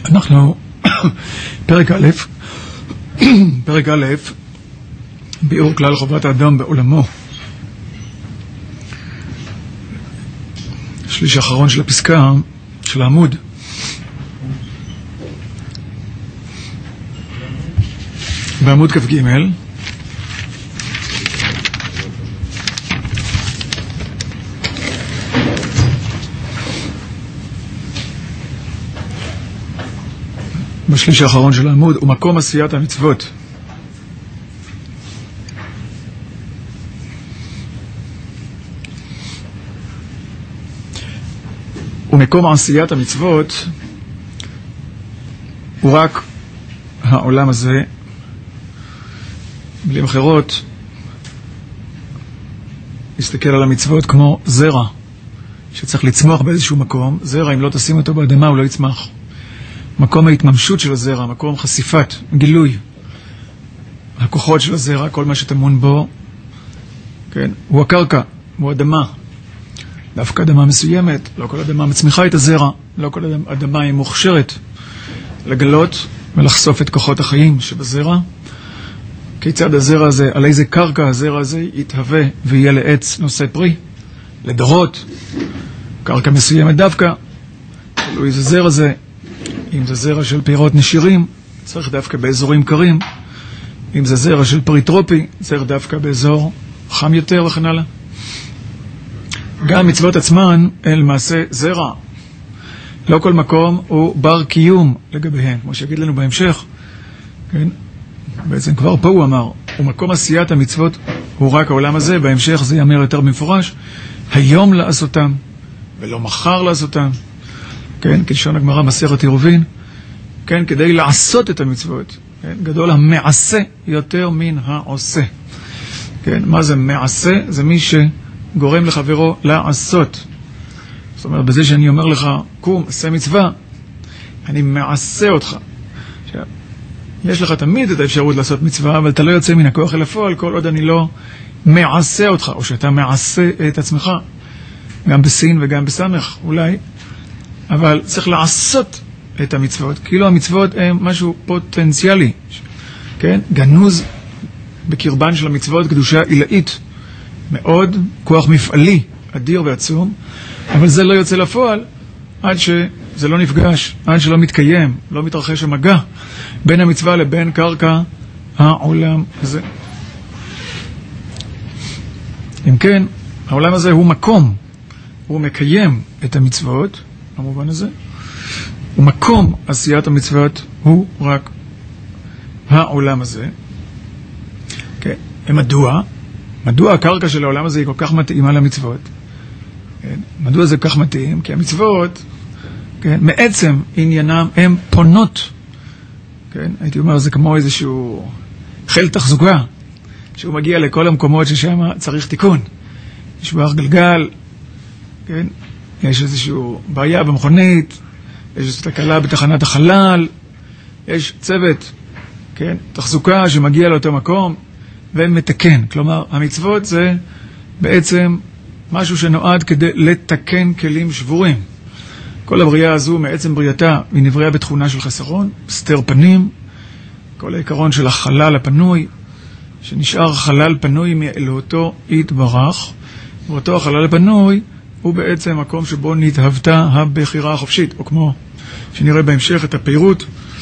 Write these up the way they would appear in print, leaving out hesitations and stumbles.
אנחנו, פרק א', ביאור כלל חובת האדם בעולמו. שליש האחרון של הפסקה, של העמוד. בעמוד כ"ג, בשליש האחרון של העמוד, ומקום עשיית המצוות. ומקום עשיית המצוות הוא רק העולם הזה. במילים אחרות, להסתכל על המצוות כמו זרע שצריך לצמוח באיזשהו מקום. זרע, אם לא תשים אותו באדמה, הוא לא יצמח. מקום ההתממשות של הזרע, מקום חשיפת, גילוי הכוחות של הזרע, כל מה שטמון בו, כן, הוא הקרקע, הוא אדמה. דווקא אדמה מסוימת, לא כל אדמה מצמיחה את הזרע, לא כל אדמה היא מוכשרת לגלות ולחשוף את כוחות החיים שבזרע. כיצד הזרע הזה, על איזה קרקע הזרע הזה יתהווה ויהיה לעץ נושא פרי, לדורות, קרקע מסוימת דווקא, תלוי איזה זרע זה, אם זה זרע של פירות נשירים, צריך דווקא באזורים קרים, אם זה זרע של פרי טרופי, צריך דווקא באזור חם יותר וכן הלאה. גם מצוות עצמן הן למעשה זרע. לא כל מקום הוא בר קיום לגביהן, כמו שיגיד לנו בהמשך. כן? בעצם כבר פה הוא אמר, ומקום עשיית המצוות הוא רק העולם הזה, בהמשך זה יאמר יותר במפורש, היום לעשותם, ולא מחר לעשותם. כן? כלשון הגמרא מסכת עירובין, כן? כדי לעשות את המצוות. כן? גדול המעשה יותר מן העושה. כן? מה זה מעשה? זה מי גורם לחברו לעשות. זאת אומרת, בזה שאני אומר לך, קום, עשה מצווה, אני מעשה אותך. יש לך תמיד את האפשרות לעשות מצווה, אבל אתה לא יוצא מן הכוח אל הפועל, כל עוד אני לא מעשה אותך, או שאתה מעשה את עצמך, גם בסין וגם בסמך, אולי, אבל צריך לעשות את המצוות, כאילו המצוות הן משהו פוטנציאלי, כן? גנוז בקרבן של המצוות, קדושה עילאית, מאוד, כוח מפעלי, אדיר ועצום, אבל זה לא יוצא לפועל עד שזה לא נפגש, עד שלא מתקיים, לא מתרחש המגע בין המצווה לבין קרקע העולם הזה. אם כן, העולם הזה הוא מקום, הוא מקיים את המצוות, במובן הזה, ומקום עשיית המצוות הוא רק העולם הזה. כן, מדוע הקרקע של העולם הזה היא כל כך מתאימה למצוות? כן? מדוע זה כל כך מתאים? כי המצוות, כן, מעצם עניינם הן פונות. כן? הייתי אומר, זה כמו איזשהו חיל תחזוקה, שהוא מגיע לכל המקומות ששם צריך תיקון. יש בערך גלגל, כן? יש איזשהו בעיה במכונית, יש איזו תקלה בתחנת החלל, יש צוות, כן? תחזוקה שמגיע לאותו מקום, ומתקן. כלומר, המצוות זה בעצם משהו שנועד כדי לתקן כלים שבורים. כל הבריאה הזו, מעצם בריאתה, היא נבראה בתכונה של חסרון, סתר פנים, כל העיקרון של החלל הפנוי, שנשאר חלל פנוי מאלוהותו יתברך, ואותו החלל הפנוי הוא בעצם מקום שבו נתהוותה הבחירה החופשית, או כמו שנראה בהמשך את הפירוט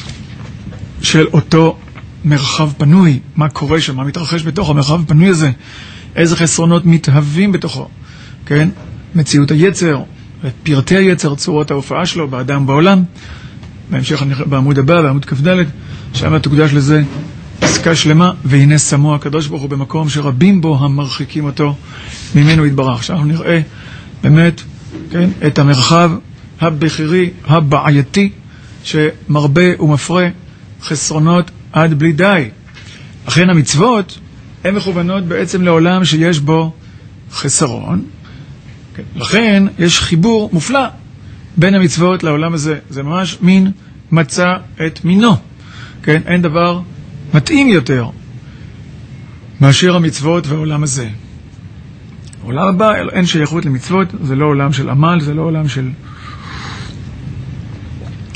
של אותו מרחב פנוי, מה קורה שם, מה מתרחש בתוך המרחב הפנוי הזה, איזה חסרונות מתהווים בתוכו, כן? מציאות היצר, פרטי היצר, צורות ההופעה שלו באדם בעולם. בהמשך בעמוד הבא, בעמוד כ"ד, שם תוקדש לזה פסקה שלמה, והנה שמו הקדוש ברוך הוא במקום שרבים בו המרחיקים אותו ממנו יתברך. עכשיו אנחנו נראה באמת, כן, את המרחב הבחירי, הבעייתי, שמרבה ומפרה חסרונות עד בלי די. לכן המצוות הן מכוונות בעצם לעולם שיש בו חסרון. כן. לכן יש חיבור מופלא בין המצוות לעולם הזה. זה ממש מין מצא את מינו. כן? אין דבר מתאים יותר מאשר המצוות והעולם הזה. העולם הבא אין שייכות למצוות, זה לא עולם של עמל, זה לא עולם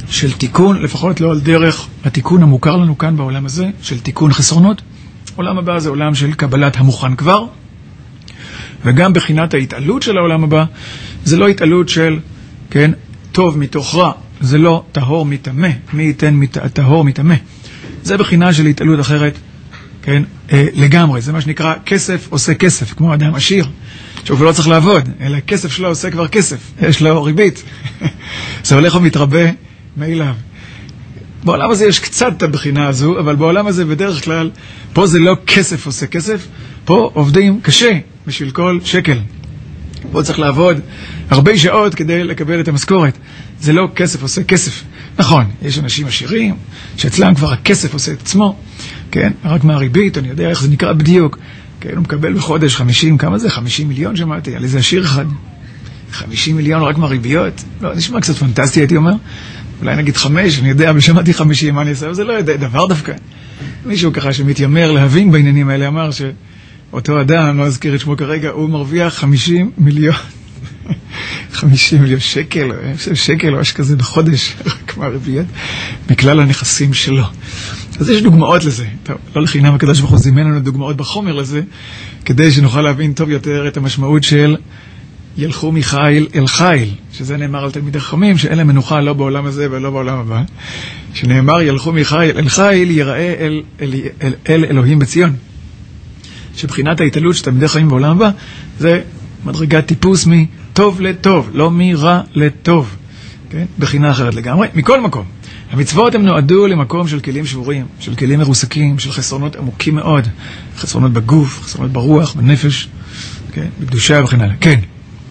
של תיקון, לפחות לא על דרך התיקון המוכר לנו כאן בעולם הזה, של תיקון חסרונות. עולם הבא זה עולם של קבלת המוכן כבר, וגם בחינת ההתעלות של העולם הבא, זה לא התעלות של, כן, טוב מתוך רע, זה לא טהור מתאמה, מי ייתן טהור מתאמה. זה בחינה של התעלות אחרת, כן, לגמרי. זה מה שנקרא כסף עושה כסף, כמו אדם עשיר, שהוא לא צריך לעבוד, אלא כסף שלו עושה כבר כסף, יש לו ריבית. זה הולך ומתרבה מאליו. בעולם הזה יש קצת את הבחינה הזו, אבל בעולם הזה בדרך כלל, פה זה לא כסף עושה כסף, פה עובדים קשה בשביל כל שקל. פה צריך לעבוד הרבה שעות כדי לקבל את המשכורת. זה לא כסף עושה כסף. נכון, יש אנשים עשירים שאצלם כבר הכסף עושה את עצמו, כן? רק מהריבית, אני יודע איך זה נקרא בדיוק. כן, הוא מקבל בחודש 50, כמה זה? 50 מיליון שמעתי, על איזה עשיר אחד. 50 מיליון רק מהריביות? לא, נשמע קצת פנטסטי, הייתי אומר. אולי נגיד 5, אני יודע, אבל שמעתי 50, מה אני אעשה? אבל זה לא יודע, דבר דווקא. מישהו ככה שמתיימר להבין בעניינים האלה, אמר שאותו אדם, לא אזכיר את שמו כרגע, הוא מרוויח 50 מיליון. 50 מיליון שקל, שקל או כזה בחודש, רק מהריביות, מכלל הנכסים שלו. אז יש דוגמאות לזה. טוב, לא לחינם הקדוש ברוך הוא זימן לנו דוגמאות בחומר לזה, כדי שנוכל להבין טוב יותר את המשמעות של ילכו מחיל אל חיל, שזה נאמר על תלמידי חכמים, שאין להם מנוחה לא בעולם הזה ולא בעולם הבא, שנאמר ילכו מחיל אל חיל יראה אל אלוהים בציון. שבחינת ההתעלות של תלמידי חכמים בעולם הבא, זה מדרגת טיפוס מטוב לטוב, לא מרע לטוב. כן? בחינה אחרת לגמרי. מכל מקום. המצוות הם נועדו למקום של כלים שבורים, של כלים מרוסקים, של חסרונות עמוקים מאוד. חסרונות בגוף, חסרונות ברוח, בנפש, כן? בקדושה וכן הלאה. כן.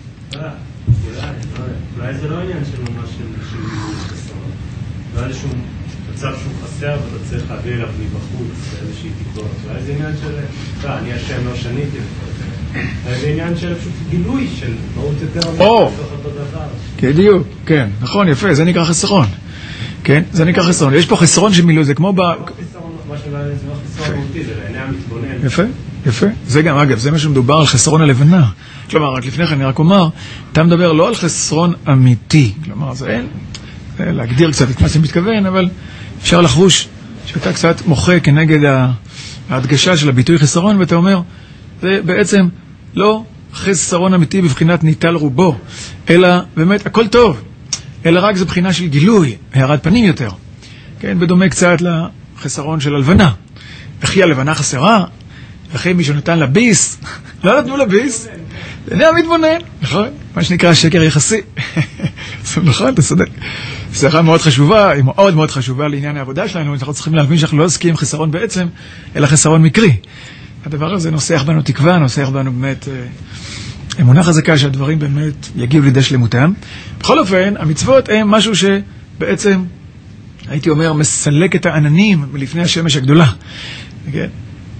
אולי זה לא עניין של ממש של חסרונות. לא איזשהו מצב שהוא חסר ואתה צריך להביא אליו מבחוץ, איזושהי תקורת. אולי זה עניין של, אני השם לא שניתי. זה עניין של פשוט גילוי של מהות יותר מתוך אותו דבר. בדיוק, כן, נכון, יפה, זה נקרא חסרון. כן, זה נקרא חסרון. יש פה חסרון שמילוא, זה כמו מה שלא חסרון מהותי, זה לעיני המתבונן. יפה, יפה. זה גם, אגב, זה מה שמדובר על חסרון הלבנה. כלומר, רק לפני כן אני רק אומר, אתה מדבר לא על חסרון אמיתי. כלומר, זה אין, להגדיר קצת את מה שאתה מתכוון, אבל אפשר לחוש שאתה קצת מוחה כנגד ההדגשה של הביטוי חסרון, ואתה אומר, זה בעצם לא חסרון אמיתי בבחינת ניטל רובו, אלא באמת הכל טוב, אלא רק זה בחינה של גילוי, הערת פנים יותר. כן, בדומה קצת לחסרון של הלבנה. וכי הלבנה חסרה, וכי מישהו נתן לה ביס, לא נתנו לה ביס, זה נהיה מתבונן, נכון? מה שנקרא שקר יחסי. נכון, אתה צודק. סליחה מאוד חשובה, היא מאוד מאוד חשובה לעניין העבודה שלנו, אנחנו צריכים להבין שאנחנו לא עוסקים חסרון בעצם, אלא חסרון מקרי. הדבר הזה נוסח בנו תקווה, נוסח בנו באמת אמונה חזקה שהדברים באמת יגיעו לידי שלמותם. בכל אופן, המצוות הם משהו שבעצם, הייתי אומר, מסלק את העננים מלפני השמש הגדולה. כן?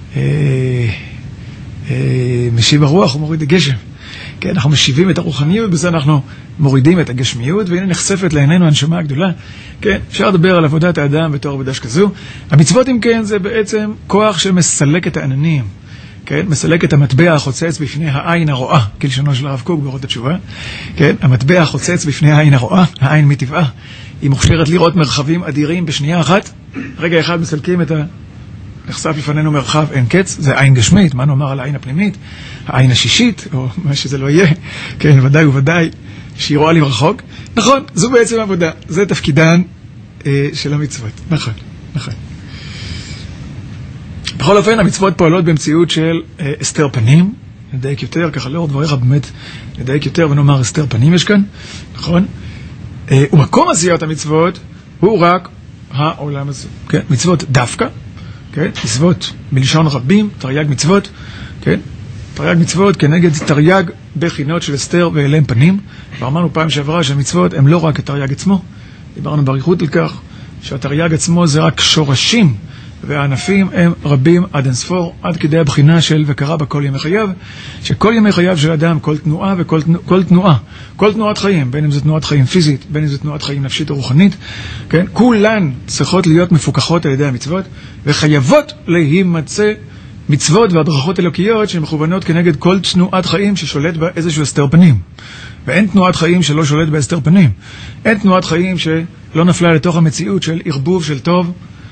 משיב הרוח ומוריד הגשם. כן, אנחנו משיבים את הרוחניות, ובזה אנחנו מורידים את הגשמיות, והנה נחשפת לעינינו הנשמה הגדולה. כן, אפשר לדבר על עבודת האדם בתור עבודה שכזו. המצוות, אם כן, זה בעצם כוח שמסלק את העננים. כן, מסלק את המטבע החוצץ בפני העין הרואה, כלשונו של הרב קוק באורות התשובה. כן, המטבע החוצץ בפני העין הרואה, העין מטבעה, היא מוכשרת לראות מרחבים אדירים בשנייה אחת. רגע אחד מסלקים את נחשף לפנינו מרחב אין קץ, זה עין גשמית, מה נאמר על העין הפנימית, העין השישית, או מה שזה לא יהיה, כן, ודאי וודאי, שהיא רואה לי רחוק. נכון, זו בעצם עבודה, זה תפקידן של המצוות, נכון, נכון. בכל אופן, המצוות פועלות במציאות של הסתר פנים, נדייק יותר, ככה לאור דבריך באמת נדייק יותר ונאמר הסתר פנים יש כאן, נכון? ומקום עשיית המצוות הוא רק העולם הזה, כן? מצוות דווקא, כן? מצוות בלשון רבים, תרי"ג מצוות, כן? תרי"ג מצוות כנגד תרי"ג בחינות של הסתר ואלם פנים, ואמרנו פעם שעברה שהמצוות הם לא רק התרי"ג עצמו, דיברנו באריכות על כך שהתרי"ג עצמו זה רק שורשים, והענפים הם רבים עד אינספור, עד כדי הבחינה של וקרא בכל ימי חייו, שכל ימי חייו של אדם, כל תנועה וכל תנועה, כל תנועת חיים, בין אם זה תנועת חיים פיזית, בין אם זה תנועת חיים נפשית או רוחנית, כן? כולן צריכות להיות מפוקחות על ידי המצוות, וחייבות להימצא מצוות והדרכות אלוקיות שמכוונות כנגד כל תנועת חיים ששולט בה איזשהו הסתר פנים. ואין תנועת חיים שלא שולט בהסתר פנים. אין תנועת חיים לא נפלה לתוך המציאות של ערבוב של טוב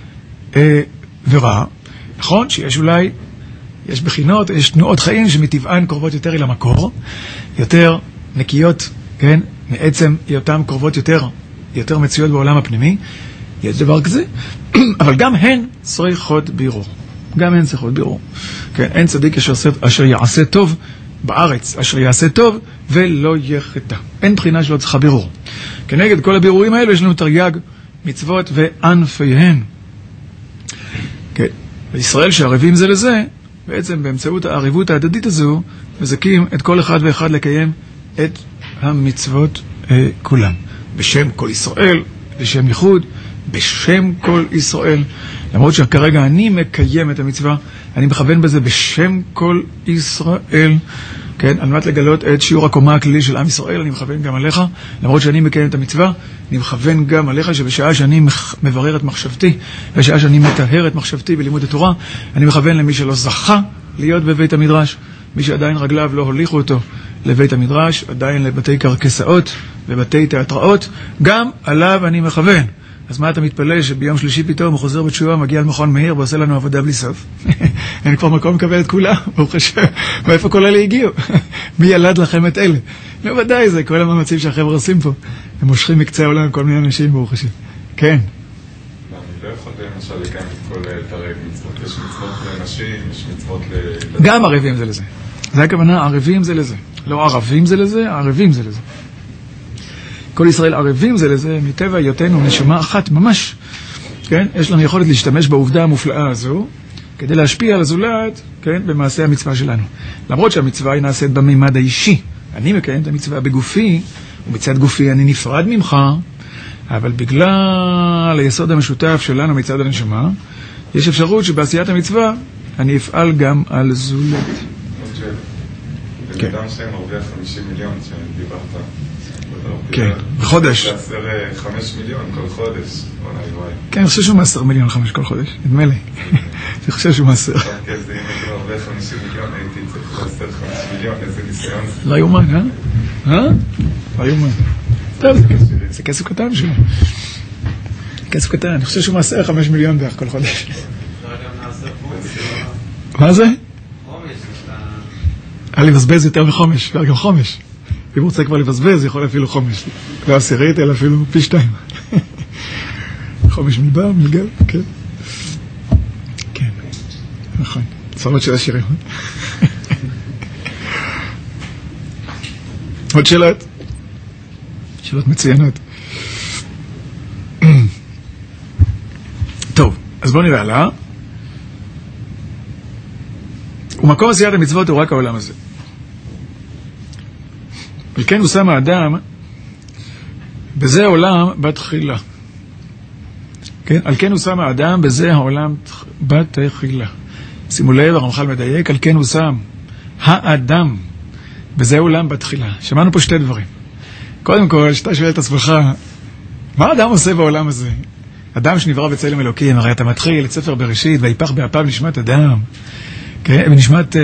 ורע. נכון שיש אולי, יש בחינות, יש תנועות חיים שמטבען קרובות יותר אל המקור, יותר נקיות, כן, מעצם היותן קרובות יותר מצויות בעולם הפנימי, יש דבר כזה, אבל גם הן צריכות בירור. גם הן צריכות בירור. כן, אין צדיק אשר יעשה טוב בארץ, אשר יעשה טוב ולא יחטא. אין בחינה שלא צריכה בירור. כנגד כל הבירורים האלו יש לנו תרי"ג מצוות וענפיהן. כן, בישראל שערבים זה לזה, בעצם באמצעות הערבות ההדדית הזו, מזכים את כל אחד ואחד לקיים את המצוות כולם. בשם כל ישראל, בשם ייחוד, בשם כל ישראל. למרות שכרגע אני מקיים את המצווה, אני מכוון בזה בשם כל ישראל, כן, על מנת לגלות את שיעור הקומה הכללי של עם ישראל, אני מכוון גם עליך, למרות שאני מקיים את המצווה, אני מכוון גם עליך שבשעה שאני מברר את מחשבתי, בשעה שאני מטהר את מחשבתי בלימוד התורה, אני מכוון למי שלא זכה להיות בבית המדרש, מי שעדיין רגליו לא הוליכו אותו לבית המדרש, עדיין לבתי קרקסאות ובתי תיאטראות, גם עליו אני מכוון. אז מה אתה מתפלא שביום שלישי פתאום הוא חוזר בתשובה, מגיע למכון מאיר ועושה לנו עבודה בלי סוף? אין כבר מקום לקבל את כולם, ברוך השם. מאיפה כל אלה הגיעו? מי ילד לכם את אלה? לא ודאי, זה כל המאמצים שהחבר'ה עושים פה. הם מושכים מקצה העולם כל מיני אנשים, ברוך השם. כן. אני לא יכול למשל לקיים את כל תרי"ג מצוות. יש מצוות לנשים, יש מצוות גם ערבים זה לזה. זה הכוונה, ערבים זה לזה. לא ערבים זה לזה, ערבים זה לזה. כל ישראל ערבים זה לזה, מטבע היותנו נשמה אחת ממש, כן? יש לנו יכולת להשתמש בעובדה המופלאה הזו, כדי להשפיע על הזולת, כן? במעשה המצווה שלנו. למרות שהמצווה היא נעשית במימד האישי. אני מקיים את המצווה בגופי, ומצד גופי אני נפרד ממך, אבל בגלל היסוד המשותף שלנו מצד הנשמה, יש אפשרות שבעשיית המצווה אני אפעל גם על זולת. כן. אדם שהם מרוויח 50 מיליון שדיברת. כן, בחודש. 5 מיליון כל חודש. כן, אני חושב שהוא 10 מיליון 5 כל חודש, נדמה לי. אני חושב שהוא 10. כן, זה אם הייתי מרוויח 50 מיליון, הייתי צריך לעשות 5 מיליון, איזה ניסיון. לא יומן, לא יומן. טוב, זה כסף קטן שלו. כסף קטן, אני חושב שהוא מעשר 5 מיליון בערך כל חודש. מה זה? היה לבזבז יותר מחומש, גם חומש. אם הוא רוצה כבר לבזבז, יכול אפילו חומש. לא עשירית, אלא אפילו פי 2. חומש מלבר, מלגל, כן. כן, נכון. צורות של השירים. עוד שאלות? שאלות מצוינות. טוב, אז בואו נראה הלאה. ומקום עשיית המצוות הוא רק העולם הזה. וכן הוא שם האדם בזה העולם בתחילה. כן? על כן הוא שם האדם בזה העולם בתחילה. שימו לב, הרמח"ל מדייק, על כן הוא שם האדם בזה העולם בתחילה. שמענו פה שתי דברים. קודם כל, שאתה שואל את עצמך, מה האדם עושה בעולם הזה? אדם שנברא בצלם אלוקים, הרי אתה מתחיל את ספר בראשית, ויפח באפיו נשמת אדם, כן? ונשמת...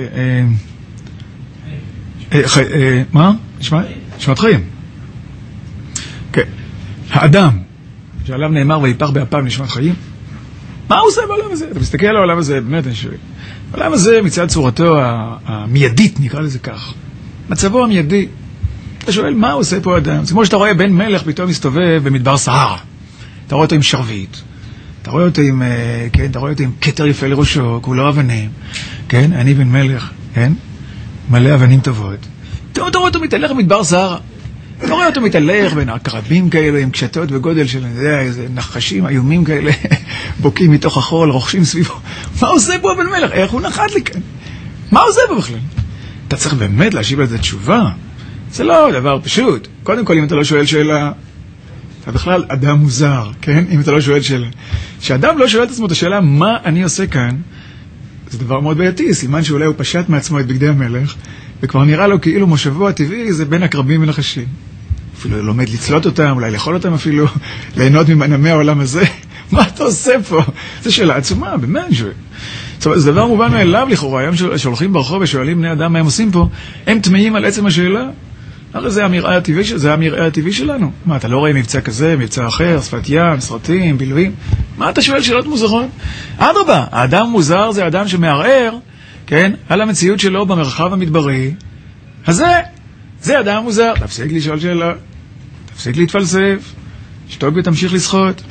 מה? נשמת חיים. כן. האדם, שעליו נאמר ויפח באפיו נשמת חיים, מה הוא עושה בעולם הזה? אתה מסתכל על העולם הזה, באמת אני שואל. העולם הזה מצד צורתו המיידית, נקרא לזה כך. מצבו המיידי. אתה שואל, מה הוא עושה פה אדם? זה כמו שאתה רואה בן מלך פתאום מסתובב במדבר סהרה. אתה רואה אותו עם שרביט. אתה רואה אותו עם, כן, אתה רואה אותו עם כתר יפה לראשו, כולו אבנים. כן, אני בן מלך, כן? מלא אבנים טובות. אתה רואה אותו מתהלך במדבר סהרה. אתה רואה אותו מתהלך בין עקרבים כאלה, עם קשתות וגודל של, אני יודע, איזה נחשים איומים כאלה, בוקעים מתוך החול, רוכשים סביבו. מה עושה פה הבן מלך? איך הוא נחת לי כאן? מה עושה פה בכלל? אתה צריך באמת להשיב על זה תשובה. זה לא דבר פשוט. קודם כל, אם אתה לא שואל שאלה, אתה בכלל אדם מוזר, כן? אם אתה לא שואל שאלה. כשאדם לא שואל את עצמו את השאלה, מה אני עושה כאן? זה דבר מאוד בעייתי. סימן שאולי הוא פשט מעצמו את בגדי המלך, וכבר נראה לו כאילו מושבו הטבעי זה בין הקרבים ונחשים. אפילו לומד לצלות אותם, אולי לאכול אותם אפילו, ליהנות ממנעמי העולם הזה. מה אתה עושה פה? זו שאלה עצומה, באמת. זה דבר מובן מאליו לכאורה. היום שהולכים ברחוב ושואלים בני אדם מה הם עושים פה, הם תמיים על עצם השאלה. הרי זה המראה הטבעי שלנו. מה, אתה לא רואה מבצע כזה, מבצע אחר, שפת ים, סרטים, בילויים? מה אתה שואל שאלות מוזרות? אדרבה, האדם מוזר זה האדם שמערער, כן, על המציאות שלו במרחב המדברי. אז זה אדם מוזר. תפסיק לשאול שאלה, תפסיק להתפלסף, שתוק ותמשיך לשחות.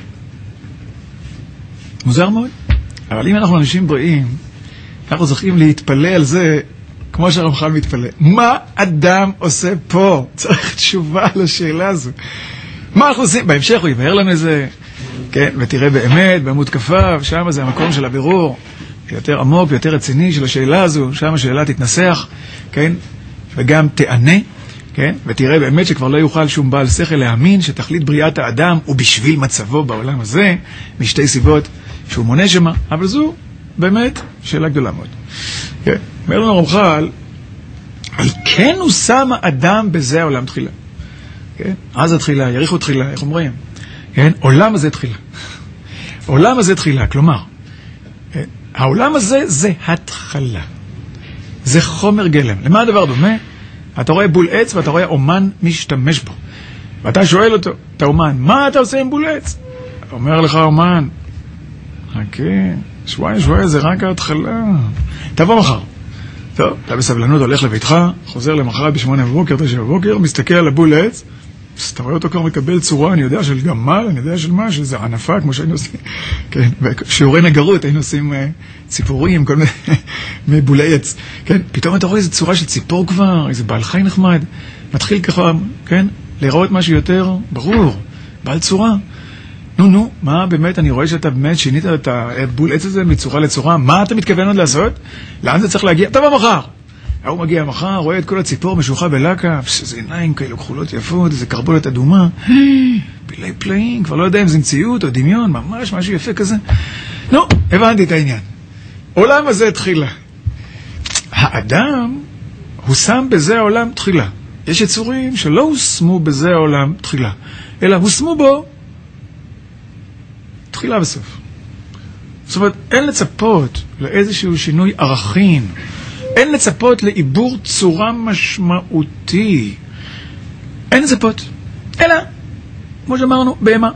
מוזר מאוד. אבל אם אנחנו אנשים בריאים, אנחנו צריכים להתפלא על זה כמו שהרמח"ל מתפלא. מה אדם עושה פה? צריך תשובה לשאלה הזו. מה אנחנו עושים? בהמשך הוא יבהר לנו איזה, כן, ותראה באמת, בעמוד כפיו, שם זה המקום של הבירור, יותר עמוק ויותר רציני של השאלה הזו, שם השאלה תתנסח, כן, וגם תענה, כן, ותראה באמת שכבר לא יוכל שום בעל שכל להאמין שתכלית בריאת האדם הוא בשביל מצבו בעולם הזה, משתי סיבות שהוא מונה שמה, אבל זו באמת שאלה גדולה מאוד. כן, אומר לנו הרמח"ל, על כן הוא שם האדם בזה העולם תחילה. כן, אז התחילה, יריחו תחילה, איך אומרים? כן, עולם הזה תחילה. עולם הזה תחילה, כלומר, כן, העולם הזה זה התחלה. זה חומר גלם. למה הדבר דומה? אתה רואה בול עץ ואתה רואה אומן משתמש בו. ואתה שואל אותו, אתה אומן, מה אתה עושה עם בול עץ? אומר לך אומן, חכה, שבועיים זה רק ההתחלה. תבוא מחר. טוב, אתה בסבלנות הולך לביתך, חוזר למחרת ב8 בבוקר, 9 בבוקר, מסתכל על הבול עץ, אתה רואה אותו כבר מקבל צורה, אני יודע, של גמל, אני יודע של מה, שזה ענפה, כמו שהיינו עושים, כן, בשיעורי נגרות, היינו עושים ציפורים, כל מיני מבולי עץ, כן, פתאום אתה רואה איזו צורה של ציפור כבר, איזה בעל חי נחמד, מתחיל ככה, כן, לראות משהו יותר ברור, בעל צורה. נו, מה באמת, אני רואה שאתה באמת שינית את הבול עץ הזה מצורה לצורה, מה אתה מתכוון עוד לעשות? לאן זה צריך להגיע? טוב, מחר. הוא מגיע מחר, רואה את כל הציפור משוחה בלקה, איזה עיניים כאלו כחולות יפות, איזה קרבולת אדומה, פילי פלאים, כבר לא יודע אם זה מציאות או דמיון, ממש משהו יפה כזה. נו, הבנתי את העניין. עולם הזה תחילה. האדם, הוא שם בזה העולם תחילה. יש יצורים שלא הושמו בזה העולם תחילה, אלא הושמו בו תחילה וסוף. זאת אומרת, אין לצפות לאיזשהו שינוי ערכים, אין לצפות לעיבור צורה משמעותי, אין לצפות, אלא, כמו שאמרנו, בהמה,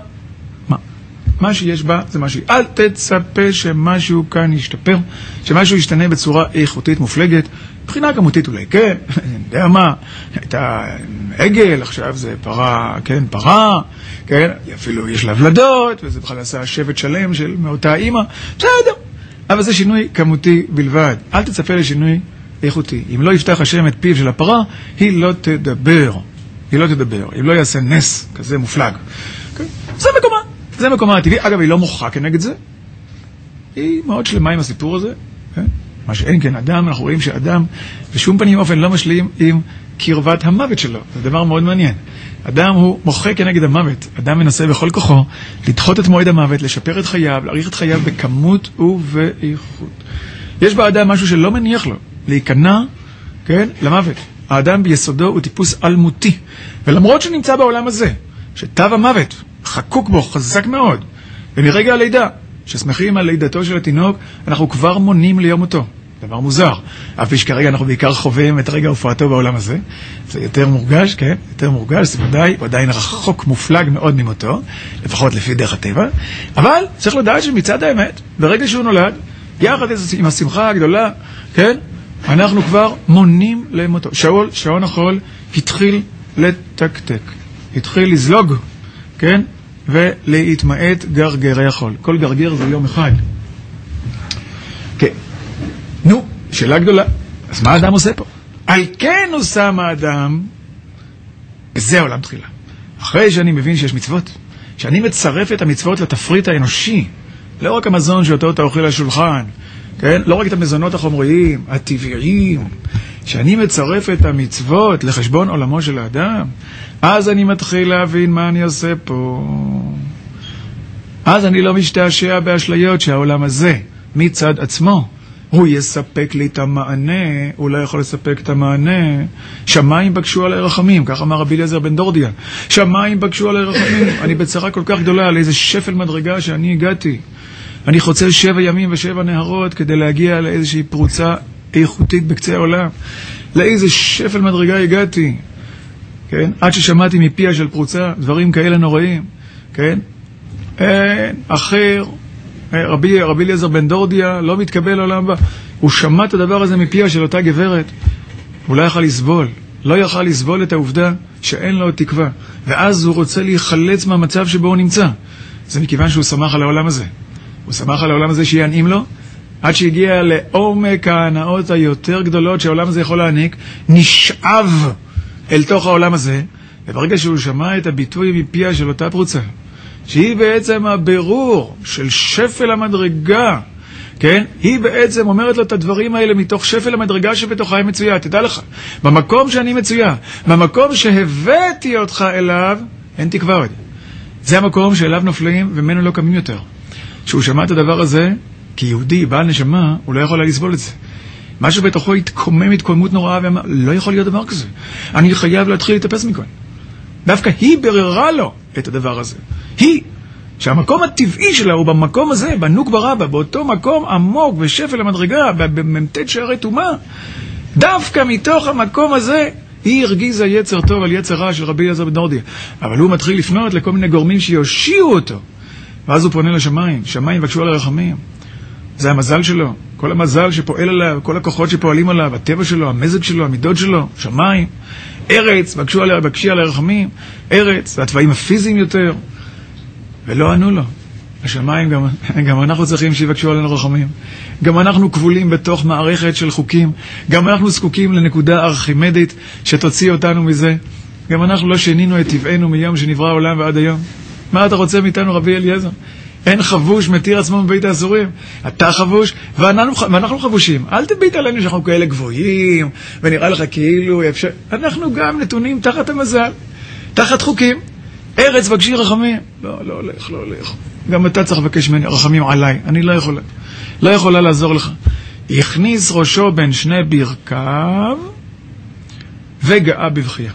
מה שיש בה זה משהו. אל תצפה שמשהו כאן ישתפר, שמשהו ישתנה בצורה איכותית מופלגת, מבחינה כמותית אולי, כן, אני יודע מה, הייתה עגל, עכשיו זה פרה, כן, כן, אפילו יש לה ולדות, וזה בכלל עשה שבט שלם מאותה אימא, בסדר, אבל זה שינוי כמותי בלבד, אל תצפה לשינוי איכותי. אם לא יפתח השם את פיו של הפרה, היא לא תדבר, אם לא יעשה נס כזה מופלג. כן? זה מקומה הטבעי. אגב, היא לא מוכחה כנגד זה, היא מאוד שלמה עם הסיפור הזה, כן? מה שאין כן אדם, אנחנו רואים שאדם בשום פנים אופן לא משלים עם קרבת המוות שלו. זה דבר מאוד מעניין. אדם הוא מוחה כנגד המוות. אדם מנסה בכל כוחו לדחות את מועד המוות, לשפר את חייו, להאריך את חייו בכמות ובאיכות. יש באדם משהו שלא מניח לו להיכנע, כן, למוות. האדם ביסודו הוא טיפוס אלמותי. ולמרות שנמצא בעולם הזה, שתו המוות חקוק בו חזק מאוד, ומרגע הלידה, ששמחים על לידתו של התינוק, אנחנו כבר מונים ליום מותו. דבר מוזר. אף שכרגע אנחנו בעיקר חווים את רגע הופעתו בעולם הזה. זה יותר מורגש, כן? יותר מורגש, זה ודאי, הוא עדיין רחוק מופלג מאוד ממותו, לפחות לפי דרך הטבע. אבל צריך לדעת שמצד האמת, ברגע שהוא נולד, יחד עם השמחה הגדולה, כן? אנחנו כבר מונים למותו. שעון החול התחיל לתקתק. התחיל לזלוג, כן? ולהתמעט גרגרי החול. כל גרגר זה יום אחד. כן. נו, שאלה גדולה. אז מה האדם עושה פה? על כן הוא שם האדם, וזה העולם תחילה. אחרי שאני מבין שיש מצוות, שאני מצרף את המצוות לתפריט האנושי, לא רק המזון שאותו אתה אוכל לשולחן, כן? לא רק את המזונות החומריים, הטבעיים, שאני מצרף את המצוות לחשבון עולמו של האדם, אז אני מתחיל להבין מה אני עושה פה. אז אני לא משתעשע באשליות שהעולם הזה, מצד עצמו, הוא יספק לי את המענה, הוא לא יכול לספק את המענה. שמיים בקשו עלי רחמים, כך אמר רבי אליעזר בן דורדיה. שמיים בקשו עלי רחמים, אני בצרה כל כך גדולה, על איזה שפל מדרגה שאני הגעתי. אני חוצה 7 ימים ו7 נהרות כדי להגיע לאיזושהי פרוצה איכותית בקצה העולם. לאיזה שפל מדרגה הגעתי. כן? עד ששמעתי מפיה של פרוצה, דברים כאלה נוראים, כן? אחר, רבי אליעזר בן דורדיה, לא מתקבל לעולם הבא. הוא שמע את הדבר הזה מפיה של אותה גברת, הוא לא יכל לסבול. לא יכל לסבול את העובדה שאין לו תקווה. ואז הוא רוצה להיחלץ מהמצב שבו הוא נמצא. זה מכיוון שהוא שמח על העולם הזה. הוא שמח על העולם הזה שיענים לו, עד שהגיע לעומק ההנאות היותר גדולות שהעולם הזה יכול להעניק, נשאב אל תוך העולם הזה, וברגע שהוא שמע את הביטוי מפיה של אותה פרוצה, שהיא בעצם הבירור של שפל המדרגה, כן? היא בעצם אומרת לו את הדברים האלה מתוך שפל המדרגה שבתוכה היא מצויה. תדע לך, במקום שאני מצויה, במקום שהבאתי אותך אליו, אין תקווה עוד. זה המקום שאליו נופלים וממנו לא קמים יותר. כשהוא שמע את הדבר הזה, כיהודי, בעל נשמה, הוא לא יכול היה לסבול את זה. משהו בתוכו התקומם התקוממות נוראה ואמר, לא יכול להיות דבר כזה. אני חייב להתחיל להתאפס מכאן. דווקא היא בררה לו את הדבר הזה. היא, שהמקום הטבעי שלה הוא במקום הזה, בנוקבה רבה, באותו מקום עמוק ושפל המדרגה, בממתת שערי טומאה, דווקא מתוך המקום הזה, היא הרגיזה יצר טוב על יצר רע של רבי אליעזר בן דורדיה. אבל הוא מתחיל לפנות לכל מיני גורמים שיושיעו אותו. ואז הוא פונה לשמיים, שמיים בקשו על הרחמים. זה המזל שלו, כל המזל שפועל עליו, כל הכוחות שפועלים עליו, הטבע שלו, המזג שלו, המידות שלו, שמיים, ארץ, בקשי על הרחמים, ארץ, והטבעים הפיזיים יותר. ולא ענו לו. השמיים, גם אנחנו צריכים שיבקשו עלינו רחמים. גם אנחנו כבולים בתוך מערכת של חוקים. גם אנחנו זקוקים לנקודה ארכימדית שתוציא אותנו מזה. גם אנחנו לא שינינו את טבענו מיום שנברא העולם ועד היום. מה אתה רוצה מאיתנו, רבי אליעזר? אין חבוש מתיר עצמו מבית האסורים. אתה חבוש ואנחנו חבושים. אל תביט עלינו שאנחנו כאלה גבוהים ונראה לך כאילו אפשר. אנחנו גם נתונים תחת המזל, תחת חוקים. ארץ בקשי רחמים. לא הולך. גם אתה צריך לבקש ממני רחמים עליי. אני לא יכולה לעזור לך. הכניס ראשו בין שני ברכיו וגאה בבכייה.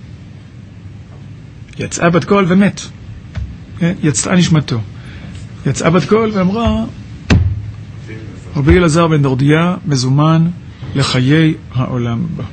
יצאה בת קול ומת. יצאה נשמתו. יצאה בת קול ואמרה, רבי אלעזר בן דורדיה מזומן לחיי העולם הבא.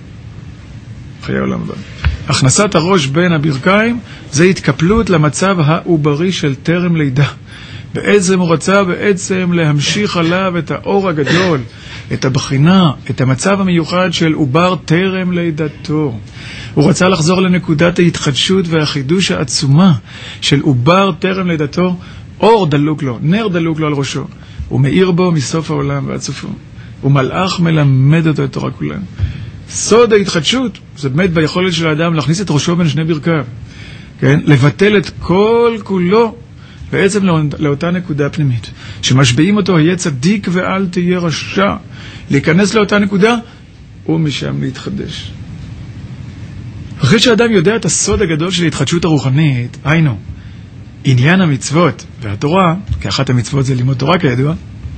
חיי העולם הבא. הכנסת הראש בין הברכיים זה התקפלות למצב העוברי של טרם לידה. בעצם הוא רצה בעצם להמשיך עליו את האור הגדול, את הבחינה, את המצב המיוחד של עובר טרם לידתו. הוא רצה לחזור לנקודת ההתחדשות והחידוש העצומה של עובר טרם לידתו. אור דלוק לו, נר דלוק לו על ראשו. הוא מאיר בו מסוף העולם ועד סופו. ומלאך מלמד אותו את תורה כולה. סוד ההתחדשות זה באמת ביכולת של האדם להכניס את ראשו בין שני ברכיו, כן? לבטל את כל כולו בעצם לאותה נקודה פנימית שמשביעים אותו, היה צדיק ואל תהיה רשע, להיכנס לאותה נקודה ומשם להתחדש. אחרי שהאדם יודע את הסוד הגדול של ההתחדשות הרוחנית, היינו עניין המצוות והתורה, כי אחת המצוות זה לימוד תורה כידוע,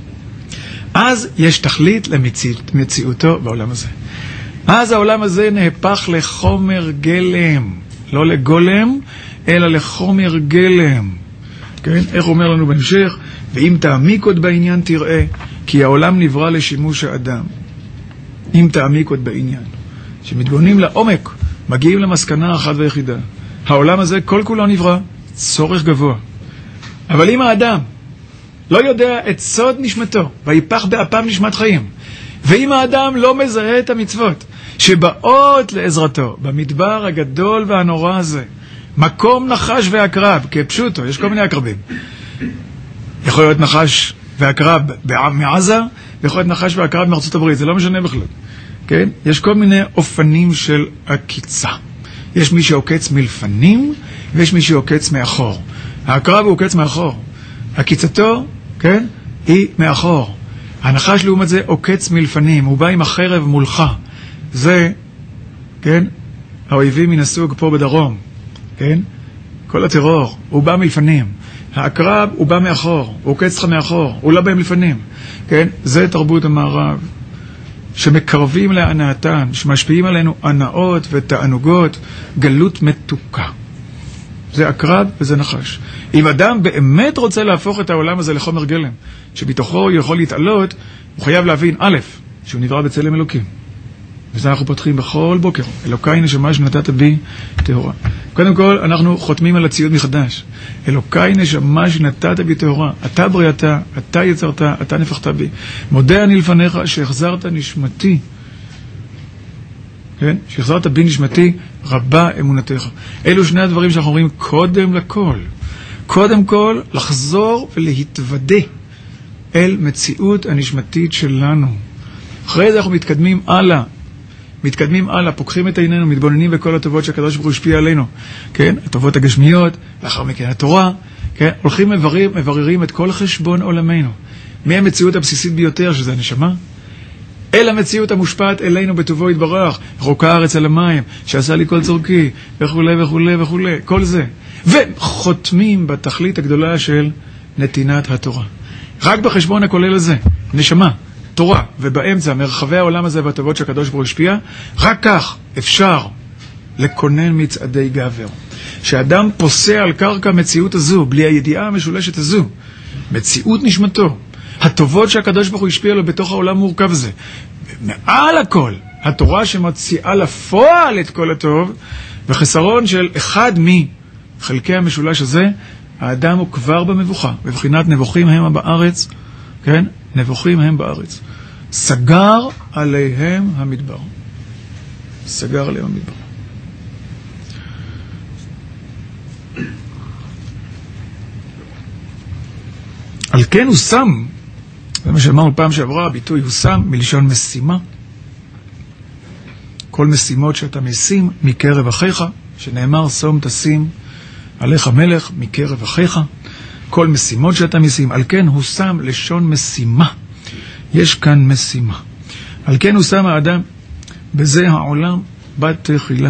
אז יש תכלית למציאותו בעולם הזה. אז העולם הזה נהפך לחומר גלם, לא לגולם, אלא לחומר גלם. כן? איך אומר לנו בהמשך? ואם תעמיק עוד בעניין תראה, כי העולם נברא לשימוש האדם. אם תעמיק עוד בעניין. שמתבוננים לעומק, מגיעים למסקנה אחת ויחידה. העולם הזה כל כולו נברא, צורך גבוה. אבל אם האדם לא יודע את סוד נשמתו, ויפח באפם נשמת חיים, ואם האדם לא מזהה את המצוות שבאות לעזרתו במדבר הגדול והנורא הזה, מקום נחש ועקרב, כפשוטו, יש כל מיני עקרבים. יכול להיות נחש ועקרב מעזה, ויכול להיות נחש ועקרב מארצות הברית, זה לא משנה בכלל. כן? יש כל מיני אופנים של עקיצה. יש מי שעוקץ מלפנים, ויש מי שעוקץ מאחור. העקרב הוא עוקץ מאחור. עקיצתו, כן? היא מאחור. הנחש לעומת זה עוקץ מלפנים, הוא בא עם החרב מולך. זה, כן? האויבים מן הסוג פה בדרום, כן? כל הטרור, הוא בא מלפנים. העקרב הוא בא מאחור, הוא עוקץ לך מאחור, הוא לא בא מלפנים, כן? זה תרבות המערב, שמקרבים להנאתן, שמשפיעים עלינו הנאות ותענוגות, גלות מתוקה. זה עקרב וזה נחש. אם אדם באמת רוצה להפוך את העולם הזה לחומר גלם, שבתוכו הוא יכול להתעלות, הוא חייב להבין, א', שהוא נברא בצלם אלוקים. וזה אנחנו פותחים בכל בוקר. אלוקיי נשמה שנתת בי טהורה. קודם כל, אנחנו חותמים על הציוד מחדש. אלוקיי נשמה שנתת בי טהורה. אתה בריאתה, אתה יצרת, אתה נפחת בי. מודה אני לפניך שהחזרת נשמתי. כן? שהחזרת בי נשמתי, רבה אמונתך. אלו שני הדברים שאנחנו אומרים קודם לכל. קודם כל, לחזור ולהתוודא אל מציאות הנשמתית שלנו. אחרי זה אנחנו מתקדמים הלאה, פוקחים את עינינו, מתבוננים בכל הטובות שהקדוש ברוך הוא השפיע עלינו. כן? הטובות הגשמיות, לאחר מכן התורה, כן? הולכים מבררים את כל חשבון עולמנו. מהמציאות הבסיסית ביותר, שזה הנשמה, אל המציאות המושפעת אלינו בטובו יתברך, רוקה הארץ על המים, שעשה לי כל צורכי, וכו' וכו' וכו', כל זה. וחותמים בתכלית הגדולה של נתינת התורה. רק בחשבון הכולל הזה, נשמה, תורה, ובאמצע מרחבי העולם הזה והטובות שהקדוש ברוך הוא השפיע, רק כך אפשר לקונן מצעדי גבר. שאדם פוסע על קרקע מציאות הזו, בלי הידיעה המשולשת הזו, מציאות נשמתו, הטובות שהקדוש ברוך הוא השפיע לו בתוך העולם מורכב הזה, מעל הכל, התורה שמוציאה לפועל את כל הטוב, וחסרון של אחד מחלקי המשולש הזה, האדם הוא כבר במבוכה, בבחינת נבוכים הם בארץ, כן? נבוכים הם בארץ. סגר עליהם המדבר. סגר עליהם המדבר. על כן הוא שם, זה מה שאמרנו פעם שעברה, הביטוי הוא שם מלשון משימה. כל משימות שאתה משים מקרב אחיך, שנאמר שום תשים עליך מלך מקרב אחיך. כל משימות שאתה משים, על כן הוא שם לשון משימה. יש כאן משימה. על כן הוא שם האדם בזה העולם בתחילה.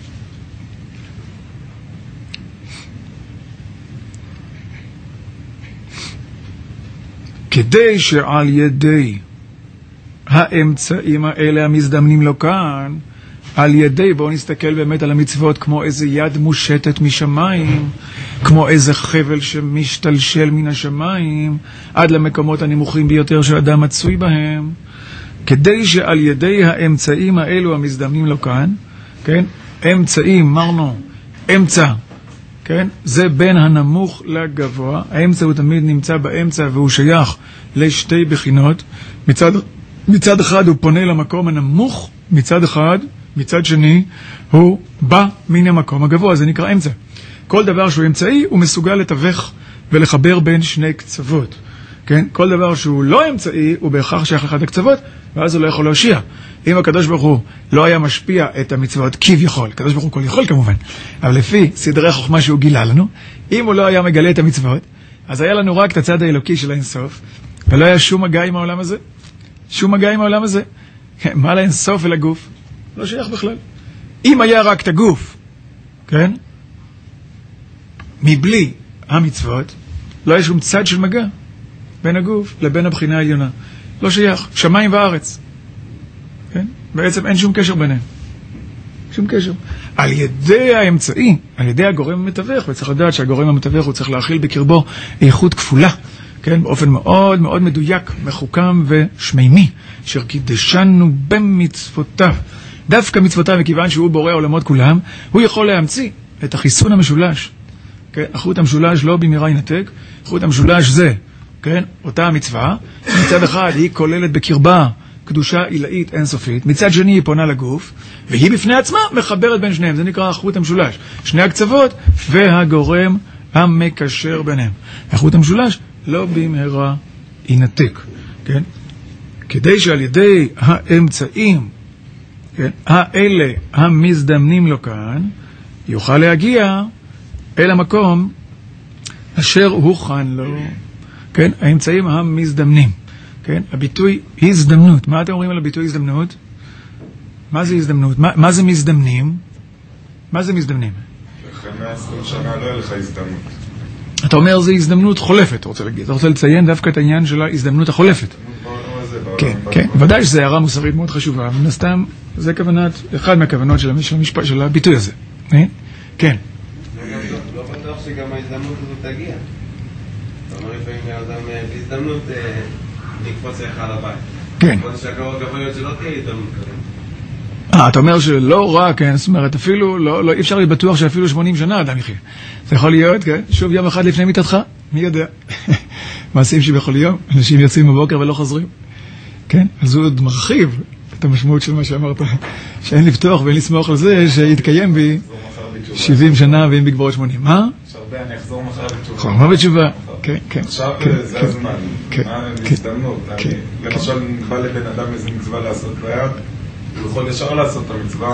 כדי שעל ידי האמצעים האלה המזדמנים לו כאן, על ידי, בואו נסתכל באמת על המצוות כמו איזה יד מושטת משמיים, כמו איזה חבל שמשתלשל מן השמיים, עד למקומות הנמוכים ביותר שהאדם מצוי בהם, כדי שעל ידי האמצעים האלו המזדמנים לו כאן, כן? אמצעים, אמרנו, אמצע, כן? זה בין הנמוך לגבוה, האמצע הוא תמיד נמצא באמצע והוא שייך לשתי בחינות, מצד אחד הוא פונה למקום הנמוך, מצד אחד, מצד שני, הוא בא מן המקום הגבוה, זה נקרא אמצע. כל דבר שהוא אמצעי, הוא מסוגל לתווך ולחבר בין שני קצוות. כן? כל דבר שהוא לא אמצעי, הוא בהכרח שייך אחד הקצוות, ואז הוא לא יכול להושיע. אם הקדוש ברוך הוא לא היה משפיע את המצוות כביכול, הקדוש ברוך הוא כל יכול כמובן, אבל לפי סדרי החוכמה שהוא גילה לנו, אם הוא לא היה מגלה את המצוות, אז היה לנו רק את הצד האלוקי של האינסוף, ולא היה שום מגע עם העולם הזה. שום מגע עם העולם הזה. מה לאינסוף ולגוף? לא שייך בכלל. אם היה רק את הגוף, כן? מבלי המצוות, לא היה שום צד של מגע בין הגוף לבין הבחינה העליונה. לא שייך. שמיים וארץ. כן? בעצם אין שום קשר ביניהם. שום קשר. על ידי האמצעי, על ידי הגורם המתווך, וצריך לדעת שהגורם המתווך הוא צריך להכיל בקרבו איכות כפולה, כן? באופן מאוד מאוד מדויק, מחוכם ושמימי, אשר קידשנו במצוותיו. דווקא מצוותיו, מכיוון שהוא בורא עולמות כולם, הוא יכול להמציא את החיסון המשולש. כן? החוט המשולש לא במהרה ינתק, החוט המשולש זה, כן? אותה המצווה, מצד אחד היא כוללת בקרבה קדושה עילאית אינסופית, מצד שני היא פונה לגוף, והיא בפני עצמה מחברת בין שניהם, זה נקרא החוט המשולש. שני הקצוות והגורם המקשר ביניהם. החוט המשולש לא במהרה ינתק, כן? כדי שעל ידי האמצעים, כן, האלה המזדמנים לו כאן, יוכל להגיע אל המקום אשר הוכן לו, כן? האמצעים המזדמנים, כן? הביטוי הזדמנות. מה אתם אומרים על הביטוי הזדמנות? מה זה הזדמנות? מה זה מזדמנים? מה זה מזדמנים? אחרי 120 שנה לא היה לך הזדמנות. אתה אומר זה הזדמנות חולפת, רוצה להגיד. אתה רוצה לציין דווקא את העניין של ההזדמנות החולפת. כן, כן. ודאי שזו הערה מוסרית מאוד חשובה. מן הסתם, זה כוונת, אחד מהכוונות של המשפט, של הביטוי הזה. כן. לא בטוח שגם ההזדמנות הזאת תגיע. זאת אומרת, לפעמים האדם בהזדמנות לקפוץ לך על הבית. כן. עוד שהקרוב יכול להיות שלא תהיה הזדמנות כזאת. אתה אומר שלא רק, כן, זאת אומרת, אפילו, לא, אי אפשר להיות בטוח שאפילו 80 שנה אדם יחיה. זה יכול להיות, כן, שוב יום אחד לפני מיתתך, מי יודע? מעשים שבכל יום, אנשים יוצאים בבוקר ולא חוזרים. כן, אז הוא עוד מרחיב את המשמעות של מה שאמרת, שאין לפתוח ואין לסמוך על זה שיתקיים בי 70 שנה ואם בגבורות 80. מה? שהרבה אני אחזור מחר בתשובה. חזור בתשובה, כן, כן. עכשיו זה הזמן, להזדמנות. למשל בא לבן אדם איזה מצווה לעשות ביד, הוא יכול ישר לעשות את המצווה,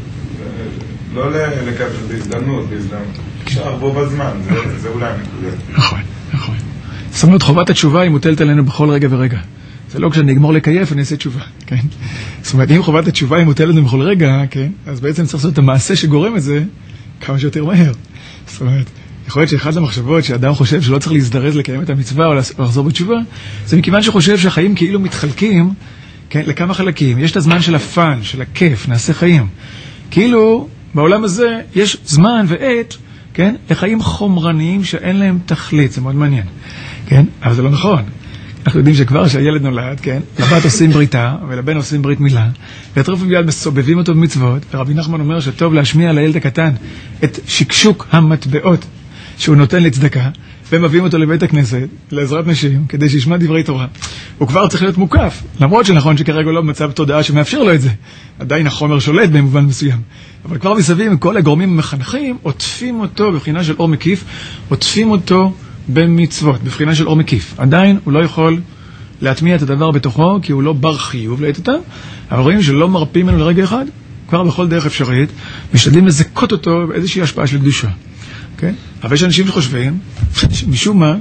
לא לקבל בהזדמנות, ישר בו בזמן, זה אולי הנקודה. נכון, נכון. זאת אומרת, חובת התשובה היא מוטלת עלינו בכל רגע ורגע. זה לא כשאני אגמור לקייף, אני אעשה תשובה, כן? זאת אומרת, אם חובת התשובה היא מוטלת עלינו בכל רגע, כן? אז בעצם צריך לעשות את המעשה שגורם את זה כמה שיותר מהר. זאת אומרת, יכול להיות שאחד המחשבות שאדם חושב שלא צריך להזדרז לקיים את המצווה או לחזור בתשובה, זה מכיוון שחושב שהחיים כאילו מתחלקים, כן, לכמה חלקים. יש את הזמן של הפן, של הכיף, נעשה חיים. כאילו, בעולם הזה יש זמן ועת, כן, לחיים חומרניים שאין להם תכלית, זה מאוד מעניין, כן? אבל זה לא נכון. אנחנו יודעים שכבר שהילד נולד, כן, לבת עושים בריתה, ולבן עושים ברית מילה, והטרוף מיד מסובבים אותו במצוות, ורבי נחמן אומר שטוב להשמיע לילד הקטן את שקשוק המטבעות שהוא נותן לצדקה, ומביאים אותו לבית הכנסת, לעזרת נשים, כדי שישמע דברי תורה. הוא כבר צריך להיות מוקף, למרות שנכון שכרגע הוא לא במצב תודעה שמאפשר לו את זה. עדיין החומר שולט במובן מסוים. אבל כבר מסביב, כל הגורמים המחנכים, עוטפים אותו בבחינה של אור מקיף, עוטפים אותו במצוות, בבחינה של אור מקיף. עדיין הוא לא יכול להטמיע את הדבר בתוכו, כי הוא לא בר חיוב לאיתתם, אבל רואים שלא מרפים ממנו לרגע אחד, כבר בכל דרך אפשרית, משתדלים לזכות אותו באיזושהי השפעה של קדושה. כן? אבל יש אנשים שחושבים, משום מה,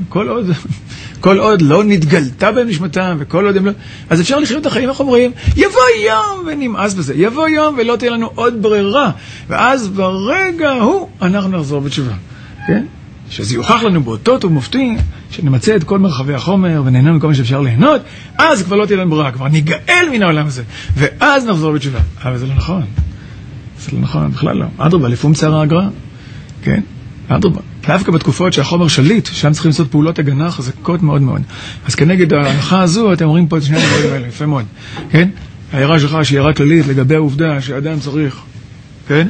כל עוד לא נתגלתה בהם נשמתם, וכל עוד הם לא... אז אפשר לחיות את החיים החומריים, יבוא יום ונמאס בזה, יבוא יום ולא תהיה לנו עוד ברירה, ואז ברגע אנחנו נחזור בתשובה. כן? שזה יוכח לנו באותות ומופתים, שנמצא את כל מרחבי החומר, ונהנה מכל מה שאפשר ליהנות, אז כבר לא תהיה לנו ברירה, כבר ניגאל מן העולם הזה, ואז נחזור בתשובה. אבל זה לא נכון. זה לא נכון, בכלל לא. אדרבה, לפעמים צער ההגרעה. כן? אדרבה. דווקא בתקופות שהחומר שליט, שם צריכים לעשות פעולות הגנה חזקות מאוד מאוד. אז כנגד ההנחה הזו, אתם אומרים פה את שני הדברים האלה, יפה מאוד. כן? ההערה שלך שהיא הערה כללית לגבי העובדה שאדם צריך, כן?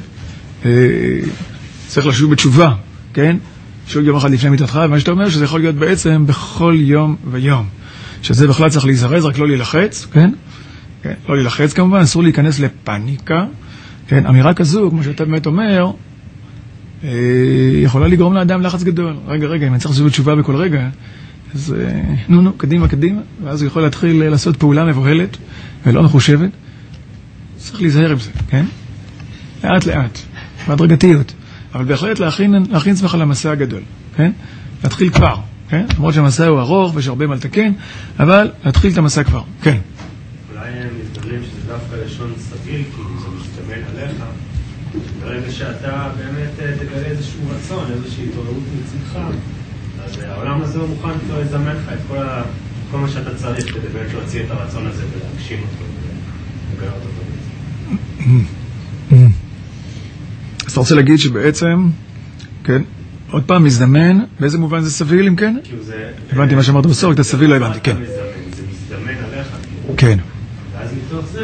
צריך לשוב בתשובה, כן? שוב יום אחד לפני מיתתך, ומה שאתה אומר שזה יכול להיות בעצם בכל יום ויום. שזה בכלל צריך להיזרז, רק לא להילחץ, כן? כן? לא להילחץ כמובן, אסור להיכנס לפניקה, כן? אמירה כזו, כמו שאתה באמת אומר, יכולה לגרום לאדם לחץ גדול. רגע, אם אני צריך לעשות בתשובה בכל רגע, אז נו, קדימה, ואז הוא יכול להתחיל לעשות פעולה מבוהלת ולא מחושבת. צריך להיזהר עם זה, כן? לאט, בהדרגתיות. אבל בהחלט להכין עצמך למסע הגדול, כן? להתחיל כבר, כן? למרות שהמסע הוא ארוך ויש הרבה מה לתקן, אבל להתחיל את המסע כבר, כן. אולי הם מסתכלים שזה דווקא לשון סביל, כי זה משתמן עליך. ברגע שאתה באמת תגלה איזשהו רצון, איזושהי התעוררות מצדך, אז העולם הזה הוא מוכן כבר לזמן לך את כל מה שאתה צריך כדי באמת להוציא את הרצון הזה ולהגשים אותו ולגלות אותו. אז אתה רוצה להגיד שבעצם, כן, עוד פעם מזדמן, באיזה מובן זה סביל אם כן? הבנתי מה שאמרת בסוף, את הסביל לא הבנתי, כן. זה מזדמן עליך. כן. ואז מתוך זה...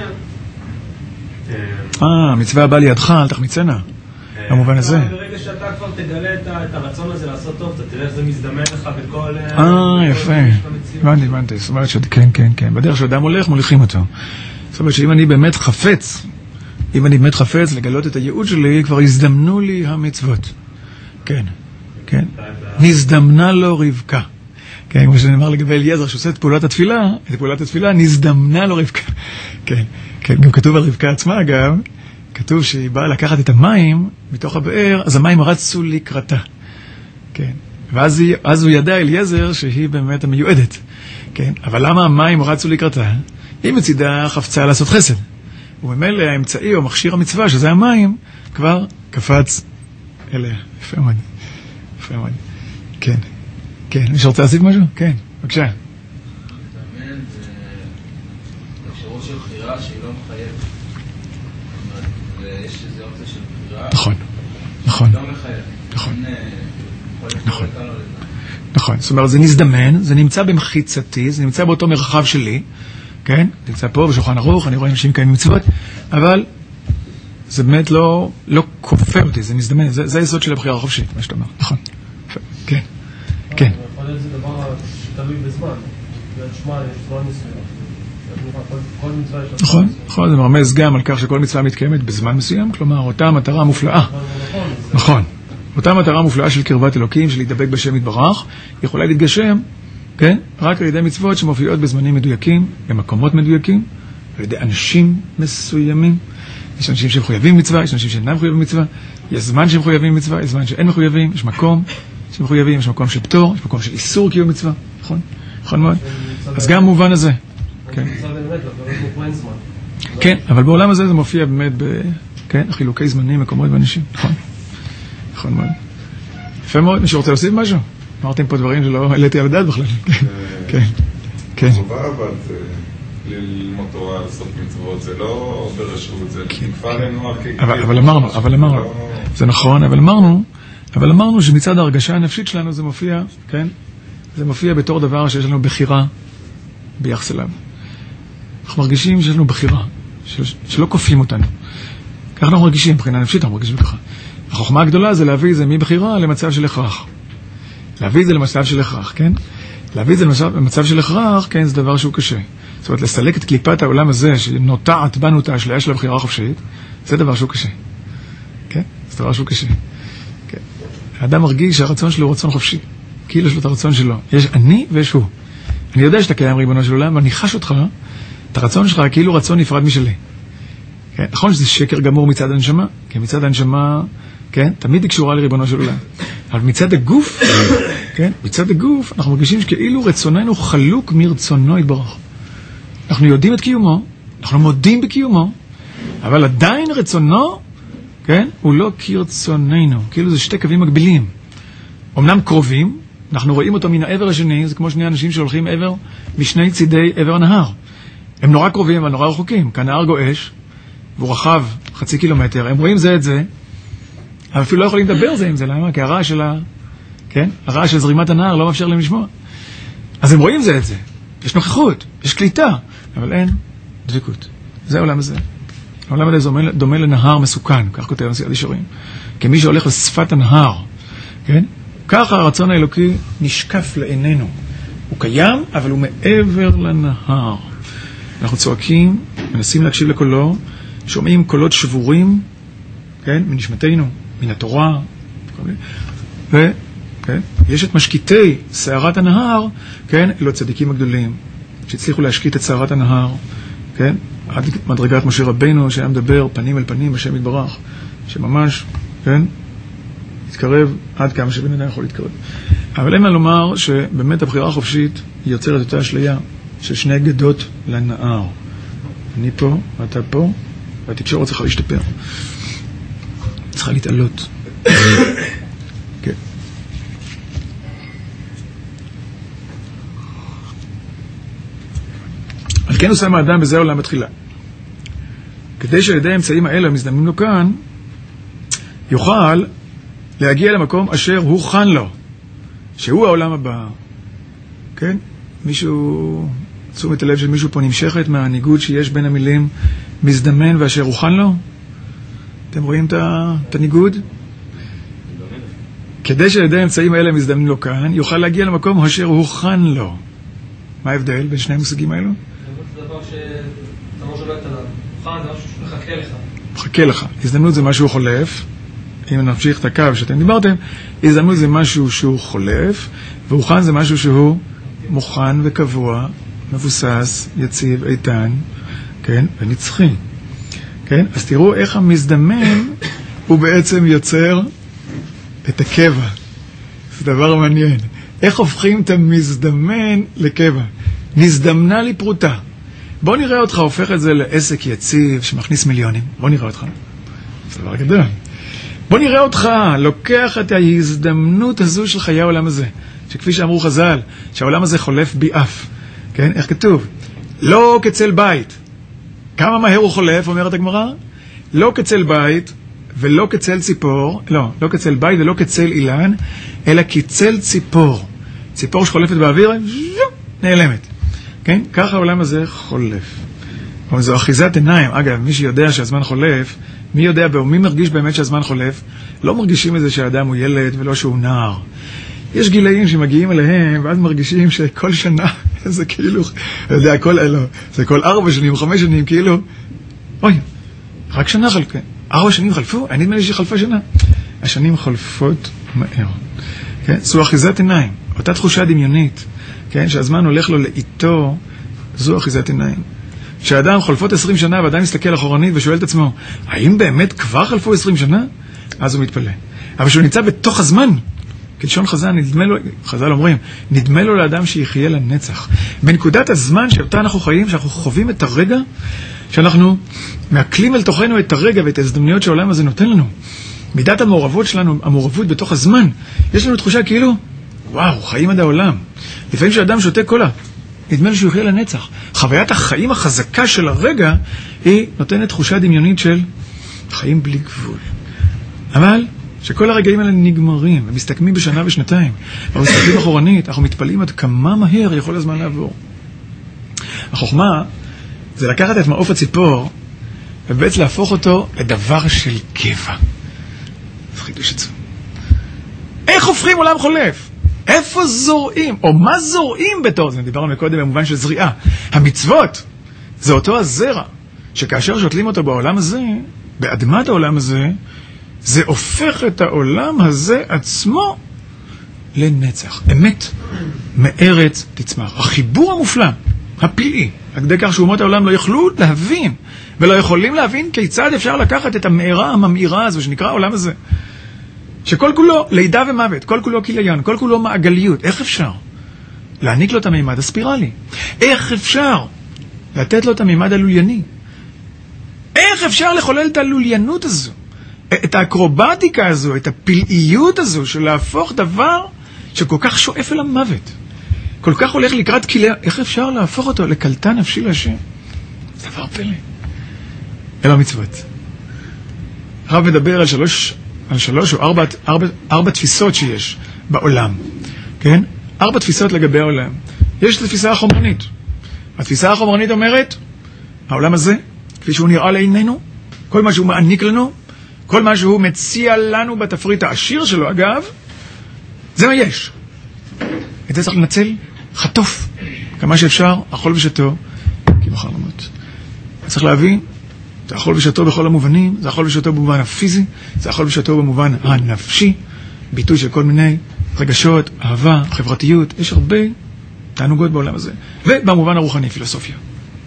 המצווה הבאה לידך, אל תחמיצנה. במובן הזה. ברגע שאתה כבר תגלה את הרצון הזה לעשות טוב, אתה תראה איך זה מזדמן לך בכל... יפה. הבנתי. זאת אומרת כן. בדרך שאדם הולך, מוליכים אותו. זאת אומרת שאם אני באמת חפץ לגלות את הייעוד שלי, כבר הזדמנו לי המצוות. כן. נזדמנה לו רבקה. כן, כמו שנאמר לגבי אליעזר, שעושה את פעולת התפילה, נזדמנה לו רבקה. כן, גם כתוב על רבקה עצמה, גם, כתוב שהיא באה לקחת את המים מתוך הבאר, אז המים רצו לקראתה. כן, ואז הוא ידע אליעזר שהיא באמת המיועדת. כן, אבל למה המים רצו לקראתה? היא מצידה חפצה לעשות חסד. וממילא האמצעי או מכשיר המצווה, שזה המים, כבר קפץ אליה. יפה מאוד. כן, מי שרוצה להוסיף משהו? כן, בבקשה. מתאמן זה אפשרות של בחירה שהיא לא מחייבת. ויש איזו אופציה של בחירה. נכון. לא מחייבת. נכון. זאת אומרת, זה נזדמן, זה נמצא במחיצתי, זה נמצא באותו מרחב שלי, כן? נמצא פה בשולחן ערוך, אני רואה אנשים כאלה מצוות, אבל זה באמת לא כופה אותי, זה מזדמן, זה היסוד של הבחירה החופשית, מה שאתה אומר, נכון. כן, כן. יכול להיות זה דבר שתלוי בזמן, נשמע, יש זמן מסוים. כל מצווה יש... נכון, זה מרמז גם על כך שכל מצווה מתקיימת בזמן מסוים, כלומר, אותה מטרה מופלאה. נכון. אותה מטרה מופלאה של קרבת אלוקים, של להידבק בשם יתברך, יכולה להתגשם, כן? רק על ידי מצוות שמופיעות בזמנים מדויקים, במקומות מדויקים, על ידי אנשים מסוימים. יש אנשים שמחויבים מצווה, יש אנשים שאינם מחויבים מצווה, יש זמן שהם מחויבים מצווה, יש זמן שאין מחויבים, יש מקום שמחויבים, יש מקום של פטור, יש מקום של איסור קיום מצווה, נכון? נכון מאוד. אז גם במובן הזה. כן, אבל בעולם הזה זה מופיע באמת חילוקי זמנים, מקומות ואנשים, נכון? נכון מאוד. יפה מאוד, מישהו רוצה להוסיף משהו? אמרתם פה דברים שלא העליתי על הדעת בכלל. כן, כן. חובה, אבל ללמוד תורה, לעשות מצוות, זה לא ברשות, זה נקפה עלינו אבל אמרנו, זה נכון, אבל אמרנו שמצד ההרגשה הנפשית שלנו זה מופיע, כן? זה מופיע בתור דבר שיש לנו בחירה ביחס אליו. אנחנו מרגישים שיש לנו בחירה, שלא כופים אותנו. כך אנחנו מרגישים, מבחינה נפשית אנחנו מרגישים ככה. החוכמה הגדולה זה להביא את זה מבחירה למצב של הכרח. להביא את זה למצב של הכרח, כן? להביא את זה למצב של הכרח, כן, זה דבר שהוא קשה. זאת אומרת, לסלק את קליפת העולם הזה, שנוטעת בנו את האשליה של הבחירה החופשית, זה דבר שהוא קשה. כן? זה דבר שהוא קשה. כן. האדם מרגיש שהרצון שלו הוא רצון חופשי. כאילו יש לו את הרצון שלו. יש אני ויש הוא. אני יודע שאתה קיים ריבונו של עולם, ואני חש אותך, את הרצון שלך כאילו רצון נפרד משלי. כן? נכון שזה שקר גמור מצד הנשמה, כי מצד הנשמה, כן, תמיד היא קשורה לריבונו של עולם. אבל מצד הגוף, כן, מצד הגוף, אנחנו מרגישים שכאילו רצוננו חלוק מרצונו יתברך. אנחנו יודעים את קיומו, אנחנו מודים בקיומו, אבל עדיין רצונו, כן, הוא לא כרצוננו. כאילו זה שתי קווים מקבילים. אמנם קרובים, אנחנו רואים אותו מן העבר השני, זה כמו שני אנשים שהולכים עבר משני צידי עבר הנהר. הם נורא קרובים, אבל נורא רחוקים. כאן נהר גועש, והוא רחב 0.5 קילומטר, הם רואים זה את זה, אבל אפילו לא יכולים לדבר זה עם זה, למה? כי הרעש של כן? הרעש של זרימת הנהר לא מאפשר להם לשמוע. אז הם רואים זה את זה. יש נוכחות, יש קליטה, אבל אין דבקות. זה העולם הזה. העולם הזה דומה לנהר מסוכן, כך כותב נשיא ישרים. כמי שהולך לשפת הנהר, כן? ככה הרצון האלוקי נשקף לעינינו. הוא קיים, אבל הוא מעבר לנהר. אנחנו צועקים, מנסים להקשיב לקולו, שומעים קולות שבורים, כן? מנשמתנו, מן התורה, כן? יש את משקיטי סערת הנהר, כן? אלו הצדיקים הגדולים, שהצליחו להשקיט את סערת הנהר, כן? עד מדרגת משה רבינו, שהיה מדבר פנים אל פנים, השם יתברך, שממש, כן? התקרב עד כמה שבן אדם יכול להתקרב. אבל אין מה לומר שבאמת הבחירה החופשית היא יוצרת אותה אשליה של שני גדות לנהר. אני פה, ואתה פה, והתקשורת צריכה להשתפר. צריכה להתעלות. כן. על כן עושה האדם בזה העולם בתחילה. כדי שעל ידי האמצעים האלה המזדמנים לו כאן, יוכל להגיע למקום אשר הוכן לו, שהוא העולם הבא. כן? מישהו, תשומת הלב של מישהו פה נמשכת מהניגוד שיש בין המילים מזדמן ואשר הוכן לו? אתם רואים את הניגוד? כדי שעל ידי האמצעים האלה המזדמנים לו כאן, יוכל להגיע למקום אשר הוכן לו. מה ההבדל בין שני המושגים האלו? זה דבר שאתה לא שולט עליו. הוכן זה משהו שמחכה לך. מחכה לך. הזדמנות זה משהו חולף. אם נמשיך את הקו שאתם דיברתם, הזדמנות זה משהו שהוא חולף, והוכן זה משהו שהוא מוכן וקבוע, מבוסס, יציב, איתן, כן, ונצחי. כן? אז תראו איך המזדמן הוא בעצם יוצר את הקבע. זה דבר מעניין. איך הופכים את המזדמן לקבע? נזדמנה לי פרוטה. בוא נראה אותך הופך את זה לעסק יציב שמכניס מיליונים. בוא נראה אותך. זה דבר גדול. בוא נראה אותך לוקח את ההזדמנות הזו של חיי העולם הזה. שכפי שאמרו חז"ל, שהעולם הזה חולף בי אף. כן? איך כתוב? לא כצל בית. כמה מהר הוא חולף, אומרת הגמרא? לא כצל בית ולא כצל ציפור, לא כצל בית ולא כצל אילן, אלא כצל ציפור. ציפור שחולפת באוויר, נעלמת. כן? ככה העולם הזה חולף. אבל זו אחיזת עיניים. אגב, מי שיודע שהזמן חולף, מי יודע, מי מרגיש באמת שהזמן חולף? לא מרגישים את זה שהאדם הוא ילד ולא שהוא נער. יש גילאים שמגיעים אליהם, ואז מרגישים שכל שנה, זה כאילו, יודע, זה כל 4 שנים, 5 שנים, כאילו, אוי, רק שנה חלפה. 4 שנים חלפו? אני נדמה לי שחלפה שנה. השנים חולפות מהר. כן? זו אחיזת עיניים. אותה תחושה דמיונית, כן? שהזמן הולך לו לאיתו, זו אחיזת עיניים. כשאדם חולפות 20 שנה, ואדם מסתכל אחורנית ושואל את עצמו, האם באמת כבר חלפו 20 שנה? אז הוא מתפלא. אבל כשהוא נמצא בתוך הזמן, כלשון חז"ל אומרים, נדמה לו לאדם שיחיה לנצח. בנקודת הזמן שאותה אנחנו חיים, שאנחנו חווים את הרגע, שאנחנו מעכלים אל תוכנו את הרגע ואת ההזדמנויות שהעולם הזה נותן לנו. מידת המעורבות שלנו, המעורבות בתוך הזמן, יש לנו תחושה כאילו, וואו, חיים עד העולם. לפעמים שאדם שותה קולה, נדמה לו שהוא יחיה לנצח. חוויית החיים החזקה של הרגע, היא נותנת תחושה דמיונית של חיים בלי גבול. אבל שכל הרגעים האלה נגמרים, ומסתכמים בשנה ושנתיים. אנחנו מסתכלים אחורנית, אנחנו מתפלאים עד כמה מהר יכול הזמן לעבור. החוכמה זה לקחת את מעוף הציפור, ובעצם להפוך אותו לדבר של קבע. זה חידוש עצום. איך הופכים עולם חולף? איפה זורעים? או מה זורעים בתור? זה דיברנו מקודם במובן של זריעה. המצוות זה אותו הזרע, שכאשר שותלים אותו בעולם הזה, באדמת העולם הזה, זה הופך את העולם הזה עצמו לנצח. אמת מארץ תצמח. החיבור המופלא, הפלאי, עד כדי כך שאומות העולם לא יכלו להבין, ולא יכולים להבין כיצד אפשר לקחת את המארה הממאירה הזו, שנקרא העולם הזה, שכל כולו לידה ומוות, כל כולו כיליון, כל כולו מעגליות. איך אפשר להעניק לו את המימד הספירלי? איך אפשר לתת לו את המימד הלולייני? איך אפשר לחולל את הלוליינות הזו? את האקרובטיקה הזו, את הפלאיות הזו, של להפוך דבר שכל כך שואף אל המוות, כל כך הולך לקראת כליה, איך אפשר להפוך אותו לקלטה נפשי להשם? זה דבר פלא. אלו המצוות. הרב מדבר על 3 או 4 תפיסות שיש בעולם. כן? 4 תפיסות לגבי העולם. יש את התפיסה החומרנית. התפיסה החומרנית אומרת, העולם הזה, כפי שהוא נראה לעינינו, כל מה שהוא מעניק לנו, כל מה שהוא מציע לנו בתפריט העשיר שלו, אגב, זה מה יש. את זה צריך לנצל, חטוף, כמה שאפשר, אכול ושתו, כי מחר למות. צריך להבין, זה אכול ושתו בכל המובנים, זה אכול ושתו במובן הפיזי, זה אכול ושתו במובן הנפשי, ביטוי של כל מיני רגשות, אהבה, חברתיות, יש הרבה תענוגות בעולם הזה. ובמובן הרוחני, פילוסופיה.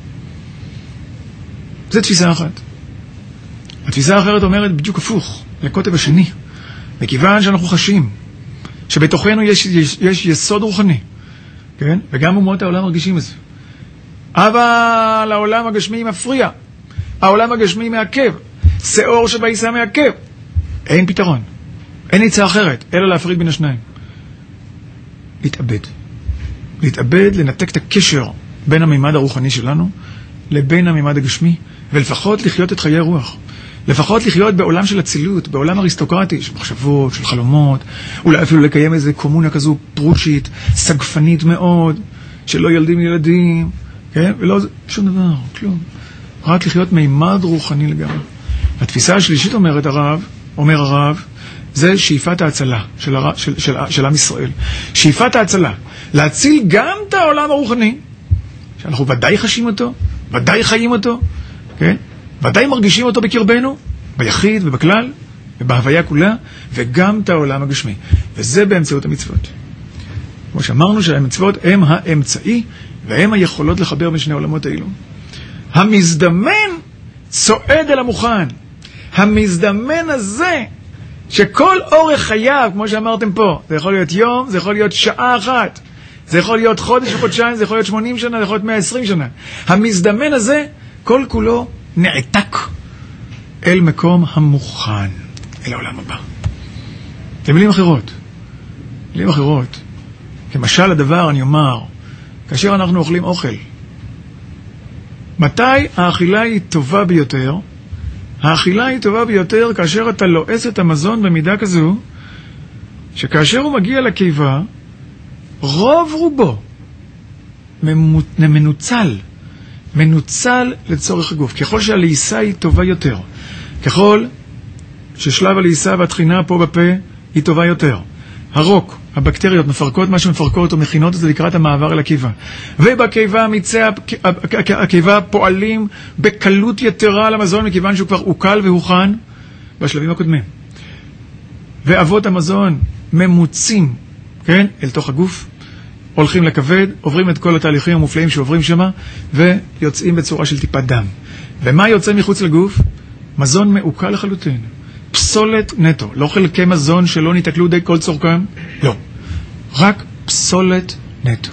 זו תפיסה אחת. התפיסה האחרת אומרת בדיוק הפוך, לקוטב השני. מכיוון שאנחנו חשים שבתוכנו יש יסוד רוחני, כן? וגם אומות העולם מרגישים את זה. אבל העולם הגשמי מפריע. העולם הגשמי מעכב. שאור שבעיסה מעכב. אין פתרון. אין עצה אחרת, אלא להפריד בין השניים. להתאבד. להתאבד, לנתק את הקשר בין המימד הרוחני שלנו לבין המימד הגשמי, ולפחות לחיות את חיי הרוח. לפחות לחיות בעולם של אצילות, בעולם אריסטוקרטי, של מחשבות, של חלומות, אולי אפילו לקיים איזו קומונה כזו פרושית, סגפנית מאוד, שלא ילדים ילדים, כן? ולא שום דבר, כלום. רק לחיות מימד רוחני לגמרי. התפיסה השלישית אומר הרב, זה שאיפת ההצלה של עם ישראל. שאיפת ההצלה. להציל גם את העולם הרוחני, שאנחנו ודאי חשים אותו, ודאי חיים אותו, כן? ודאי מרגישים אותו בקרבנו, ביחיד ובכלל, ובהוויה כולה, וגם את העולם הגשמי. וזה באמצעות המצוות. כמו שאמרנו שהמצוות הם האמצעי, והם היכולות לחבר בין שני העולמות האלו. המזדמן צועד אל המוכן. המזדמן הזה, שכל אורך חייו, כמו שאמרתם פה, זה יכול להיות יום, זה יכול להיות שעה אחת, זה יכול להיות חודש וחודשיים, זה יכול להיות 80 שנה, זה יכול להיות 120 שנה. המזדמן הזה, כל כולו נעתק אל מקום המוכן, אל העולם הבא. במילים אחרות, כמשל הדבר אני אומר, כאשר אנחנו אוכלים אוכל, מתי האכילה היא טובה ביותר? האכילה היא טובה ביותר כאשר אתה לועס את המזון במידה כזו, שכאשר הוא מגיע לקיבה, רוב רובו מנוצל, מנוצל לצורך הגוף. ככל שהלעיסה היא טובה יותר, ככל ששלב הלעיסה והתחינה פה בפה היא טובה יותר, הרוק, הבקטריות מפרקות מה שמפרקות ומכינות את זה לקראת המעבר אל הקיבה. ובקיבה מיצי הקיבה פועלים בקלות יתרה על המזון, מכיוון שהוא כבר אוקל והוכן בשלבים הקודמים. ואבות המזון ממוצים, כן, אל תוך הגוף, הולכים לכבד, עוברים את כל התהליכים המופלאים שעוברים שמה, ויוצאים בצורה של טיפת דם. ומה יוצא מחוץ לגוף? מזון מעוקל לחלוטין. פסולת נטו. לא חלקי מזון שלא ניתקלו די כל צורכם? לא. רק פסולת נטו.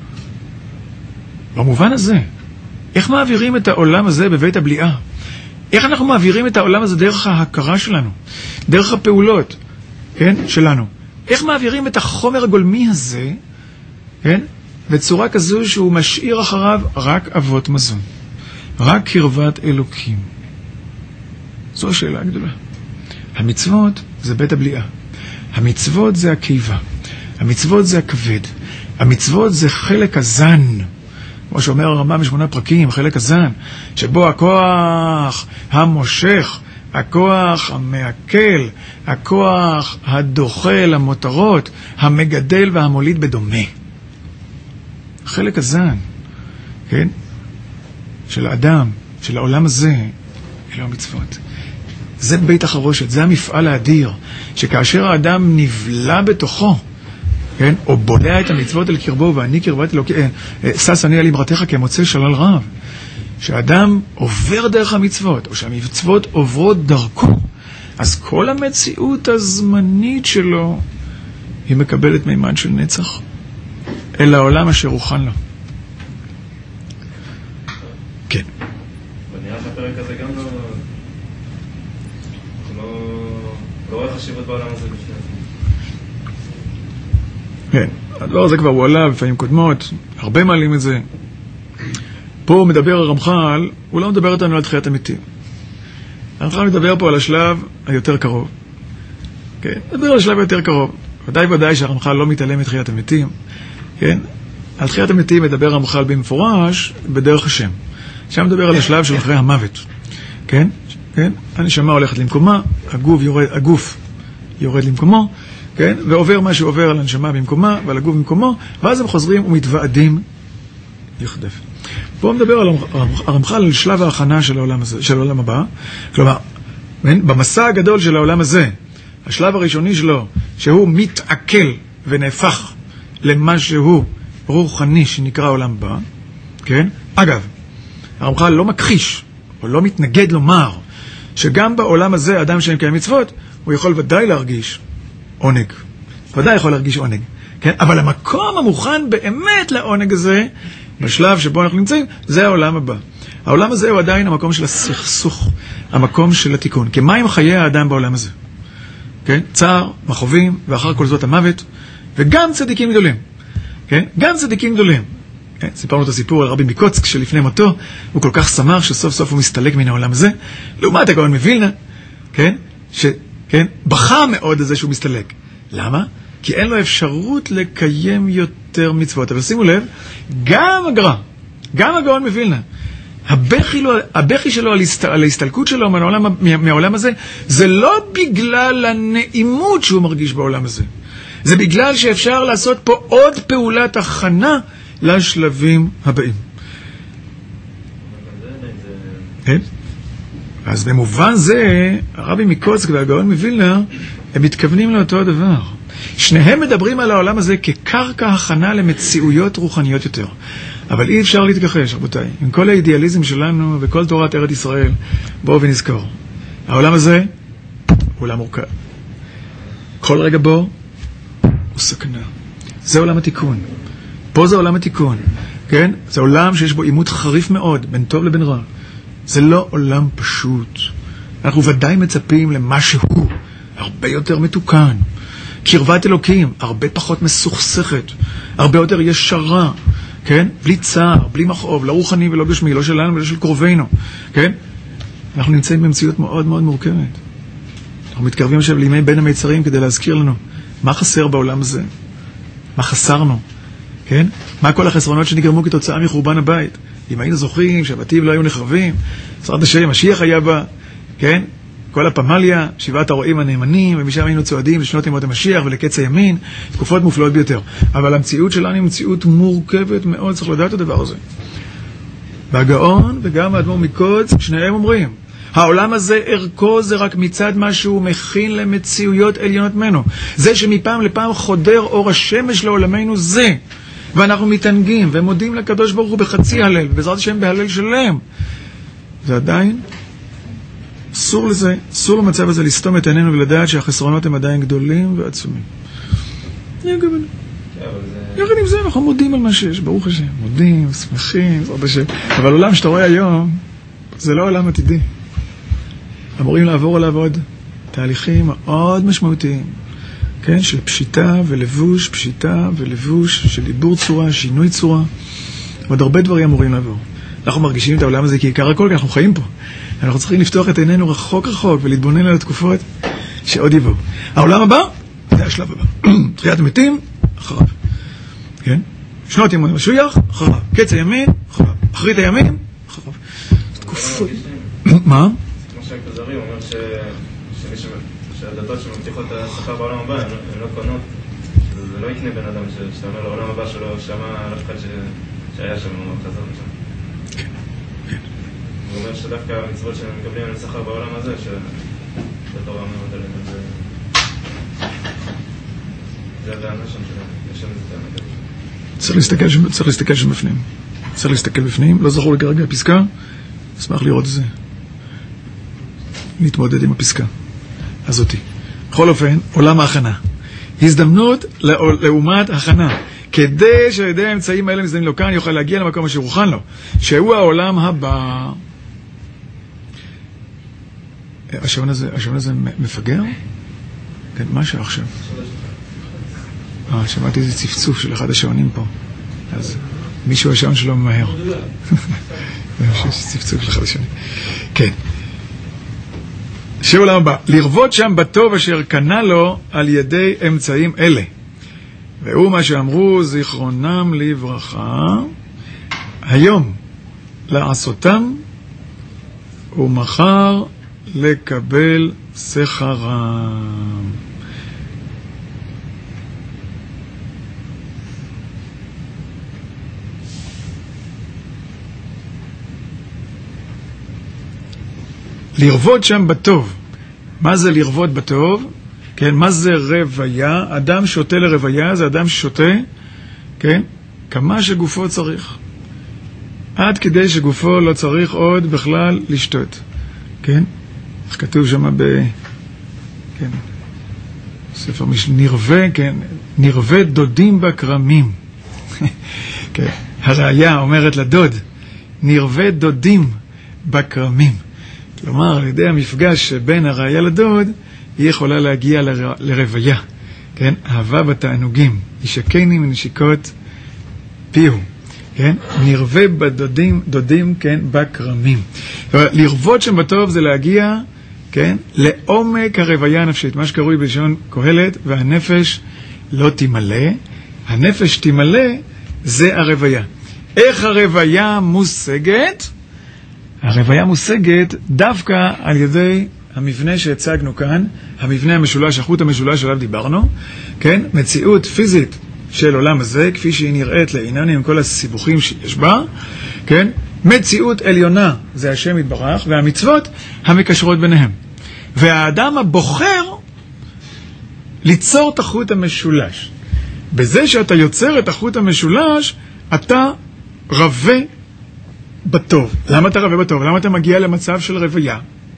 במובן הזה, איך מעבירים את העולם הזה בבית הבליעה? איך אנחנו מעבירים את העולם הזה דרך ההכרה שלנו? דרך הפעולות, כן, שלנו. איך מעבירים את החומר הגולמי הזה, כן, בצורה כזו שהוא משאיר אחריו רק אבות מזון. רק קרבת אלוקים. זו השאלה הגדולה. המצוות זה בית הבליעה. המצוות זה הקיבה. המצוות זה הכבד. המצוות זה חלק הזן. כמו שאומר הרמב"ם ב8 פרקים, חלק הזן, שבו הכוח המושך, הכוח המעכל, הכוח הדוחה למותרות, המגדל והמוליד בדומה. חלק הזן, כן? של האדם, של העולם הזה, אלו המצוות. זה בית החרושת, זה המפעל האדיר, שכאשר האדם נבלע בתוכו, כן? או בולע את המצוות אל קרבו, ואני קרבת אלוקי, שש אני על אמרתך כמוצא שלל רב. שהאדם עובר דרך המצוות, או שהמצוות עוברות דרכו, אז כל המציאות הזמנית שלו, היא מקבלת מימד של נצח, אל העולם אשר הוכן לו. כן. ונראה הפרק הזה גם לא רואה חשיבות בעולם הזה בפני כן, לא, זה כבר הוא עלה בפעמים קודמות, הרבה מעלים את זה. פה הוא מדבר הרמח"ל, הוא לא מדבר איתנו על תחיית המתים. הרמח"ל מדבר פה על השלב היותר קרוב. כן, מדבר על השלב היותר קרוב. ודאי שהרמח"ל לא מתעלם מתחיית המתים. כן, על תחיית המתים מדבר הרמח"ל במפורש בדרך השם. שם מדבר על השלב של אחרי המוות. כן, כן, הנשמה הולכת למקומה, הגוף יורד למקומו, כן, ועובר מה שעובר על הנשמה במקומה ועל הגוף במקומו, ואז הם חוזרים ומתוועדים יחדף. פה מדבר על הרמח"ל על שלב ההכנה של העולם הזה, של העולם הבא. כלומר, במסע הגדול של העולם הזה, השלב הראשוני שלו, שהוא מתעכל ונהפך למשהו רוחני שנקרא העולם הבא, כן? אגב, הרמח"ל לא מכחיש, או לא מתנגד לומר, שגם בעולם הזה, אדם שמקיים מצוות, הוא יכול ודאי להרגיש עונג. ודאי יכול להרגיש עונג. כן? אבל המקום המוכן באמת לעונג הזה, בשלב שבו אנחנו נמצאים, זה העולם הבא. העולם הזה הוא עדיין המקום של הסכסוך, המקום של התיקון. כי מה עם חיי האדם בעולם הזה? כן? צער, מחובים, ואחר כל זאת המוות, וגם צדיקים גדולים. כן? גם צדיקים גדולים. כן? סיפרנו את הסיפור על רבי מקוצק שלפני מותו, הוא כל כך שמח שסוף סוף הוא מסתלק מן העולם הזה, לעומת הגאון מווילנה, כן? כן? בכה מאוד על זה שהוא מסתלק. למה? כי אין לו אפשרות לקיים יותר מצוות. אבל שימו לב, גם הגאון מווילנה, הבכי שלו על ההסתלקות שלו מהעולם הזה, זה לא בגלל הנעימות שהוא מרגיש בעולם הזה. זה בגלל שאפשר לעשות פה עוד פעולת הכנה לשלבים הבאים. אז במובן זה, הרבי מקוצק והגאון מווילנה, הם מתכוונים לאותו הדבר. שניהם מדברים על העולם הזה כקרקע הכנה למציאויות רוחניות יותר. אבל אי אפשר להתכחש, רבותיי. עם כל האידיאליזם שלנו וכל תורת ארץ ישראל, בואו ונזכור. העולם הזה הוא עולם מורכב. כל רגע בו הוא סכנה. זה עולם התיקון. פה זה עולם התיקון. כן? זה עולם שיש בו עימות חריף מאוד, בין טוב לבין רע. זה לא עולם פשוט. אנחנו ודאי מצפים למשהו הרבה יותר מתוקן. קרבת אלוקים, הרבה פחות מסוכסכת, הרבה יותר ישרה, כן? בלי צער, בלי מכאוב, לא רוחני ולא גשמי, לא שלנו ולא של קרובינו, כן? אנחנו נמצאים במציאות מאוד מאוד מורכבת. אנחנו מתקרבים עכשיו לימי בין המיצרים כדי להזכיר לנו מה חסר בעולם הזה, מה חסרנו, כן? מה כל החסרונות שנגרמו כתוצאה מחורבן הבית, אם היינו זוכרים שהבתים לא היו נחרבים, בעזרת השם, משיח היה בה, כן? כל הפמליה, 7 הרועים הנאמנים, ומשם היינו צועדים לשנות ימות המשיח ולקץ הימין, תקופות מופלאות ביותר. אבל המציאות שלנו היא מציאות מורכבת מאוד, צריך לדעת את הדבר הזה. והגאון וגם האדמו"ר מקוץ, שניהם אומרים, העולם הזה ערכו זה רק מצד מה שהוא מכין למציאויות עליונות ממנו. זה שמפעם לפעם חודר אור השמש לעולמנו זה. ואנחנו מתענגים ומודים לקדוש ברוך הוא בחצי הלל, ובעזרת השם בהלל שלם. זה עדיין אסור לזה, אסור למצב הזה לסתום את עינינו ולדעת שהחסרונות הם עדיין גדולים ועצומים. יחד עם זה אנחנו מודים על מה שיש, ברוך השם, מודים, שמחים, בעזרת השם. אבל עולם שאתה רואה היום, זה לא עולם עתידי. אמורים לעבור עליו עוד תהליכים מאוד משמעותיים, כן? של פשיטה ולבוש, פשיטה ולבוש, של עיבור צורה, שינוי צורה. עוד הרבה דברים אמורים לעבור. אנחנו מרגישים את העולם הזה כעיקר הכל, כי אנחנו חיים פה. אנחנו צריכים לפתוח את עינינו רחוק רחוק ולהתבונן על התקופות שעוד יבואו. העולם הבא, זה השלב הבא. תחיית המתים, אחריו. כן? שנות ימות המשיח, אחריו. קץ הימין, אחריו. אחרית הימים, אחריו. תקופות. מה? כמו שהכזרי אומר שהדתות שמבטיחות את השכר בעולם הבא, הן לא קונות. זה לא יקנה בן אדם שאתה אומר לעולם הבא שלו, שמע על אחד שהיה שם, הוא חזר לשם. הוא אומר שדווקא המצוות שהם מקבלים על שכר בעולם הזה, שהתורה מאוד עליהם את זה. זה הטענה שם שלהם, יש שם איזה טענה כזאת. צריך להסתכל שם בפנים. צריך להסתכל בפנים, לא זכור לי כרגע הפסקה, אשמח לראות את זה. להתמודד עם הפסקה. אז אותי. בכל אופן, עולם ההכנה. הזדמנות לעומת הכנה. כדי שעל ידי האמצעים האלה מזדמנים לו כאן, יוכל להגיע למקום אשר הוכן לו, שהוא העולם הבא. השעון הזה מפגר? כן, מה השעה עכשיו? שמעתי איזה צפצוף של אחד השעונים פה. אז מישהו השעון שלו ממהר. צפצוף של אחד השעונים. כן. שהוא העולם הבא. לרבות שם בטוב אשר קנה לו על ידי אמצעים אלה. והוא מה שאמרו זיכרונם לברכה, היום לעשותם ומחר לקבל שכרם. לרבות שם בטוב. מה זה לרבות בטוב? כן, מה זה רוויה? אדם שותה לרוויה, זה אדם ששותה, כן? כמה שגופו צריך. עד כדי שגופו לא צריך עוד בכלל לשתות. כן? איך כתוב שם כן, ספר נרווה, כן? נרווה דודים בכרמים. כן, הראיה אומרת לדוד, נרווה דודים בכרמים. כלומר, על ידי המפגש בין הראיה לדוד, היא יכולה להגיע לרוויה, כן? אהבה בתענוגים, ישקני מנשיקות פיהו, כן? נרווה בדודים, כן? בכרמים. לרבות שם בטוב זה להגיע, כן? לעומק הרוויה הנפשית, מה שקרוי בלשון קהלת, והנפש לא תמלא. הנפש תמלא, זה הרוויה. איך הרוויה מושגת? הרוויה מושגת דווקא על ידי המבנה שהצגנו כאן, המבנה המשולש, החוט המשולש שעליו דיברנו, כן? מציאות פיזית של עולם הזה, כפי שהיא נראית לעיננו עם כל הסיבוכים שיש בה, כן? מציאות עליונה זה השם יתברך, והמצוות המקשרות ביניהם. והאדם הבוחר ליצור את החוט המשולש. בזה שאתה יוצר את החוט המשולש, אתה רווה בטוב. למה אתה רווה בטוב? למה אתה מגיע למצב של רוויה?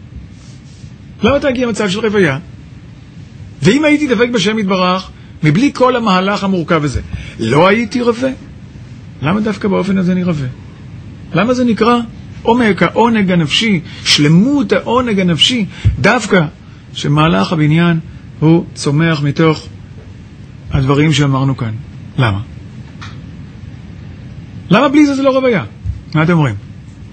למה אתה מגיע למצב של רוויה? ואם הייתי דבק בשם יתברך, מבלי כל המהלך המורכב הזה, לא הייתי רווה? למה דווקא באופן הזה אני רווה? למה זה נקרא עומק העונג הנפשי, שלמות העונג הנפשי, דווקא שמהלך הבניין הוא צומח מתוך הדברים שאמרנו כאן? למה? למה בלי זה זה לא רוויה? מה אתם אומרים?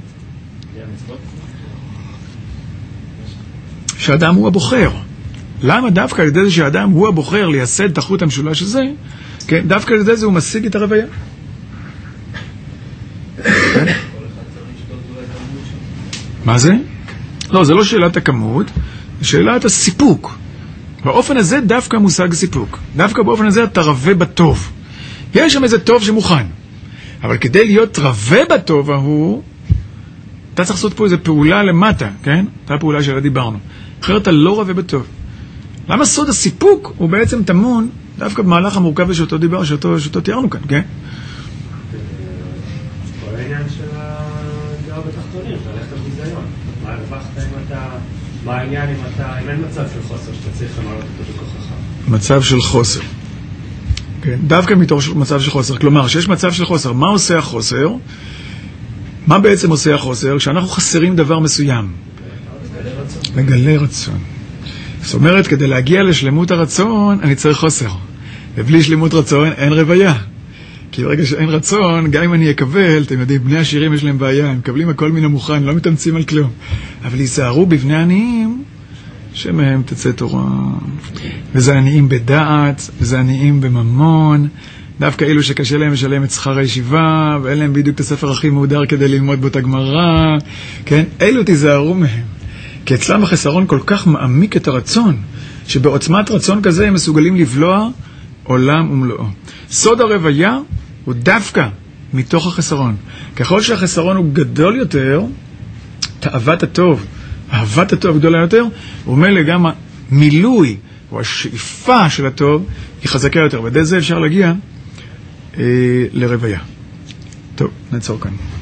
שהאדם הוא הבוחר. למה דווקא על ידי זה שהאדם הוא הבוחר לייסד את החוט המשולש הזה, כן? דווקא על ידי זה הוא משיג את הרוויה. מה זה? לא, זה לא שאלת הכמות, זה שאלת הסיפוק. באופן הזה דווקא מושג סיפוק. דווקא באופן הזה אתה רווה בטוב. יש שם איזה טוב שמוכן. אבל כדי להיות רווה בטוב ההוא, אתה צריך לעשות פה איזו פעולה למטה, כן? אתה הפעולה שעליה דיברנו. אחרת אתה לא רווה בטוב. למה סוד הסיפוק הוא בעצם טמון דווקא במהלך המורכב שאותו דיבר, שאותו תיארנו כאן, כן? כל העניין של הגר בתחתונים, אתה הולך לביזיון. מה הרווחת אם אתה... מה העניין אם אין מצב של חוסר שאתה צריך למעלות אותו בכוחך? מצב של חוסר. כן, דווקא מתוך מצב של חוסר. כלומר, שיש מצב של חוסר. מה עושה החוסר? מה בעצם עושה החוסר? כשאנחנו חסרים דבר מסוים. מגלה רצון. זאת אומרת, כדי להגיע לשלמות הרצון, אני צריך חוסר. ובלי שלמות רצון, אין רוויה. כי ברגע שאין רצון, גם אם אני אקבל, אתם יודעים, בני עשירים יש להם בעיה, הם מקבלים הכל מן המוכן, לא מתאמצים על כלום. אבל יישארו בבני עניים, שמהם תצא תורה. וזה עניים בדעת, וזה עניים בממון, דווקא אלו שקשה להם לשלם את שכר הישיבה, ואין להם בדיוק את הספר הכי מהודר כדי ללמוד בו את הגמרא, כן? אלו תיזהרו מהם. כי אצלם החסרון כל כך מעמיק את הרצון, שבעוצמת רצון כזה הם מסוגלים לבלוע עולם ומלואו. סוד הרוויה הוא דווקא מתוך החסרון. ככל שהחסרון הוא גדול יותר, תאוות הטוב, אהבת הטוב גדולה יותר, ומילא גם המילוי או השאיפה של הטוב היא חזקה יותר. בדי זה אפשר להגיע לרוויה. טוב, נעצור כאן.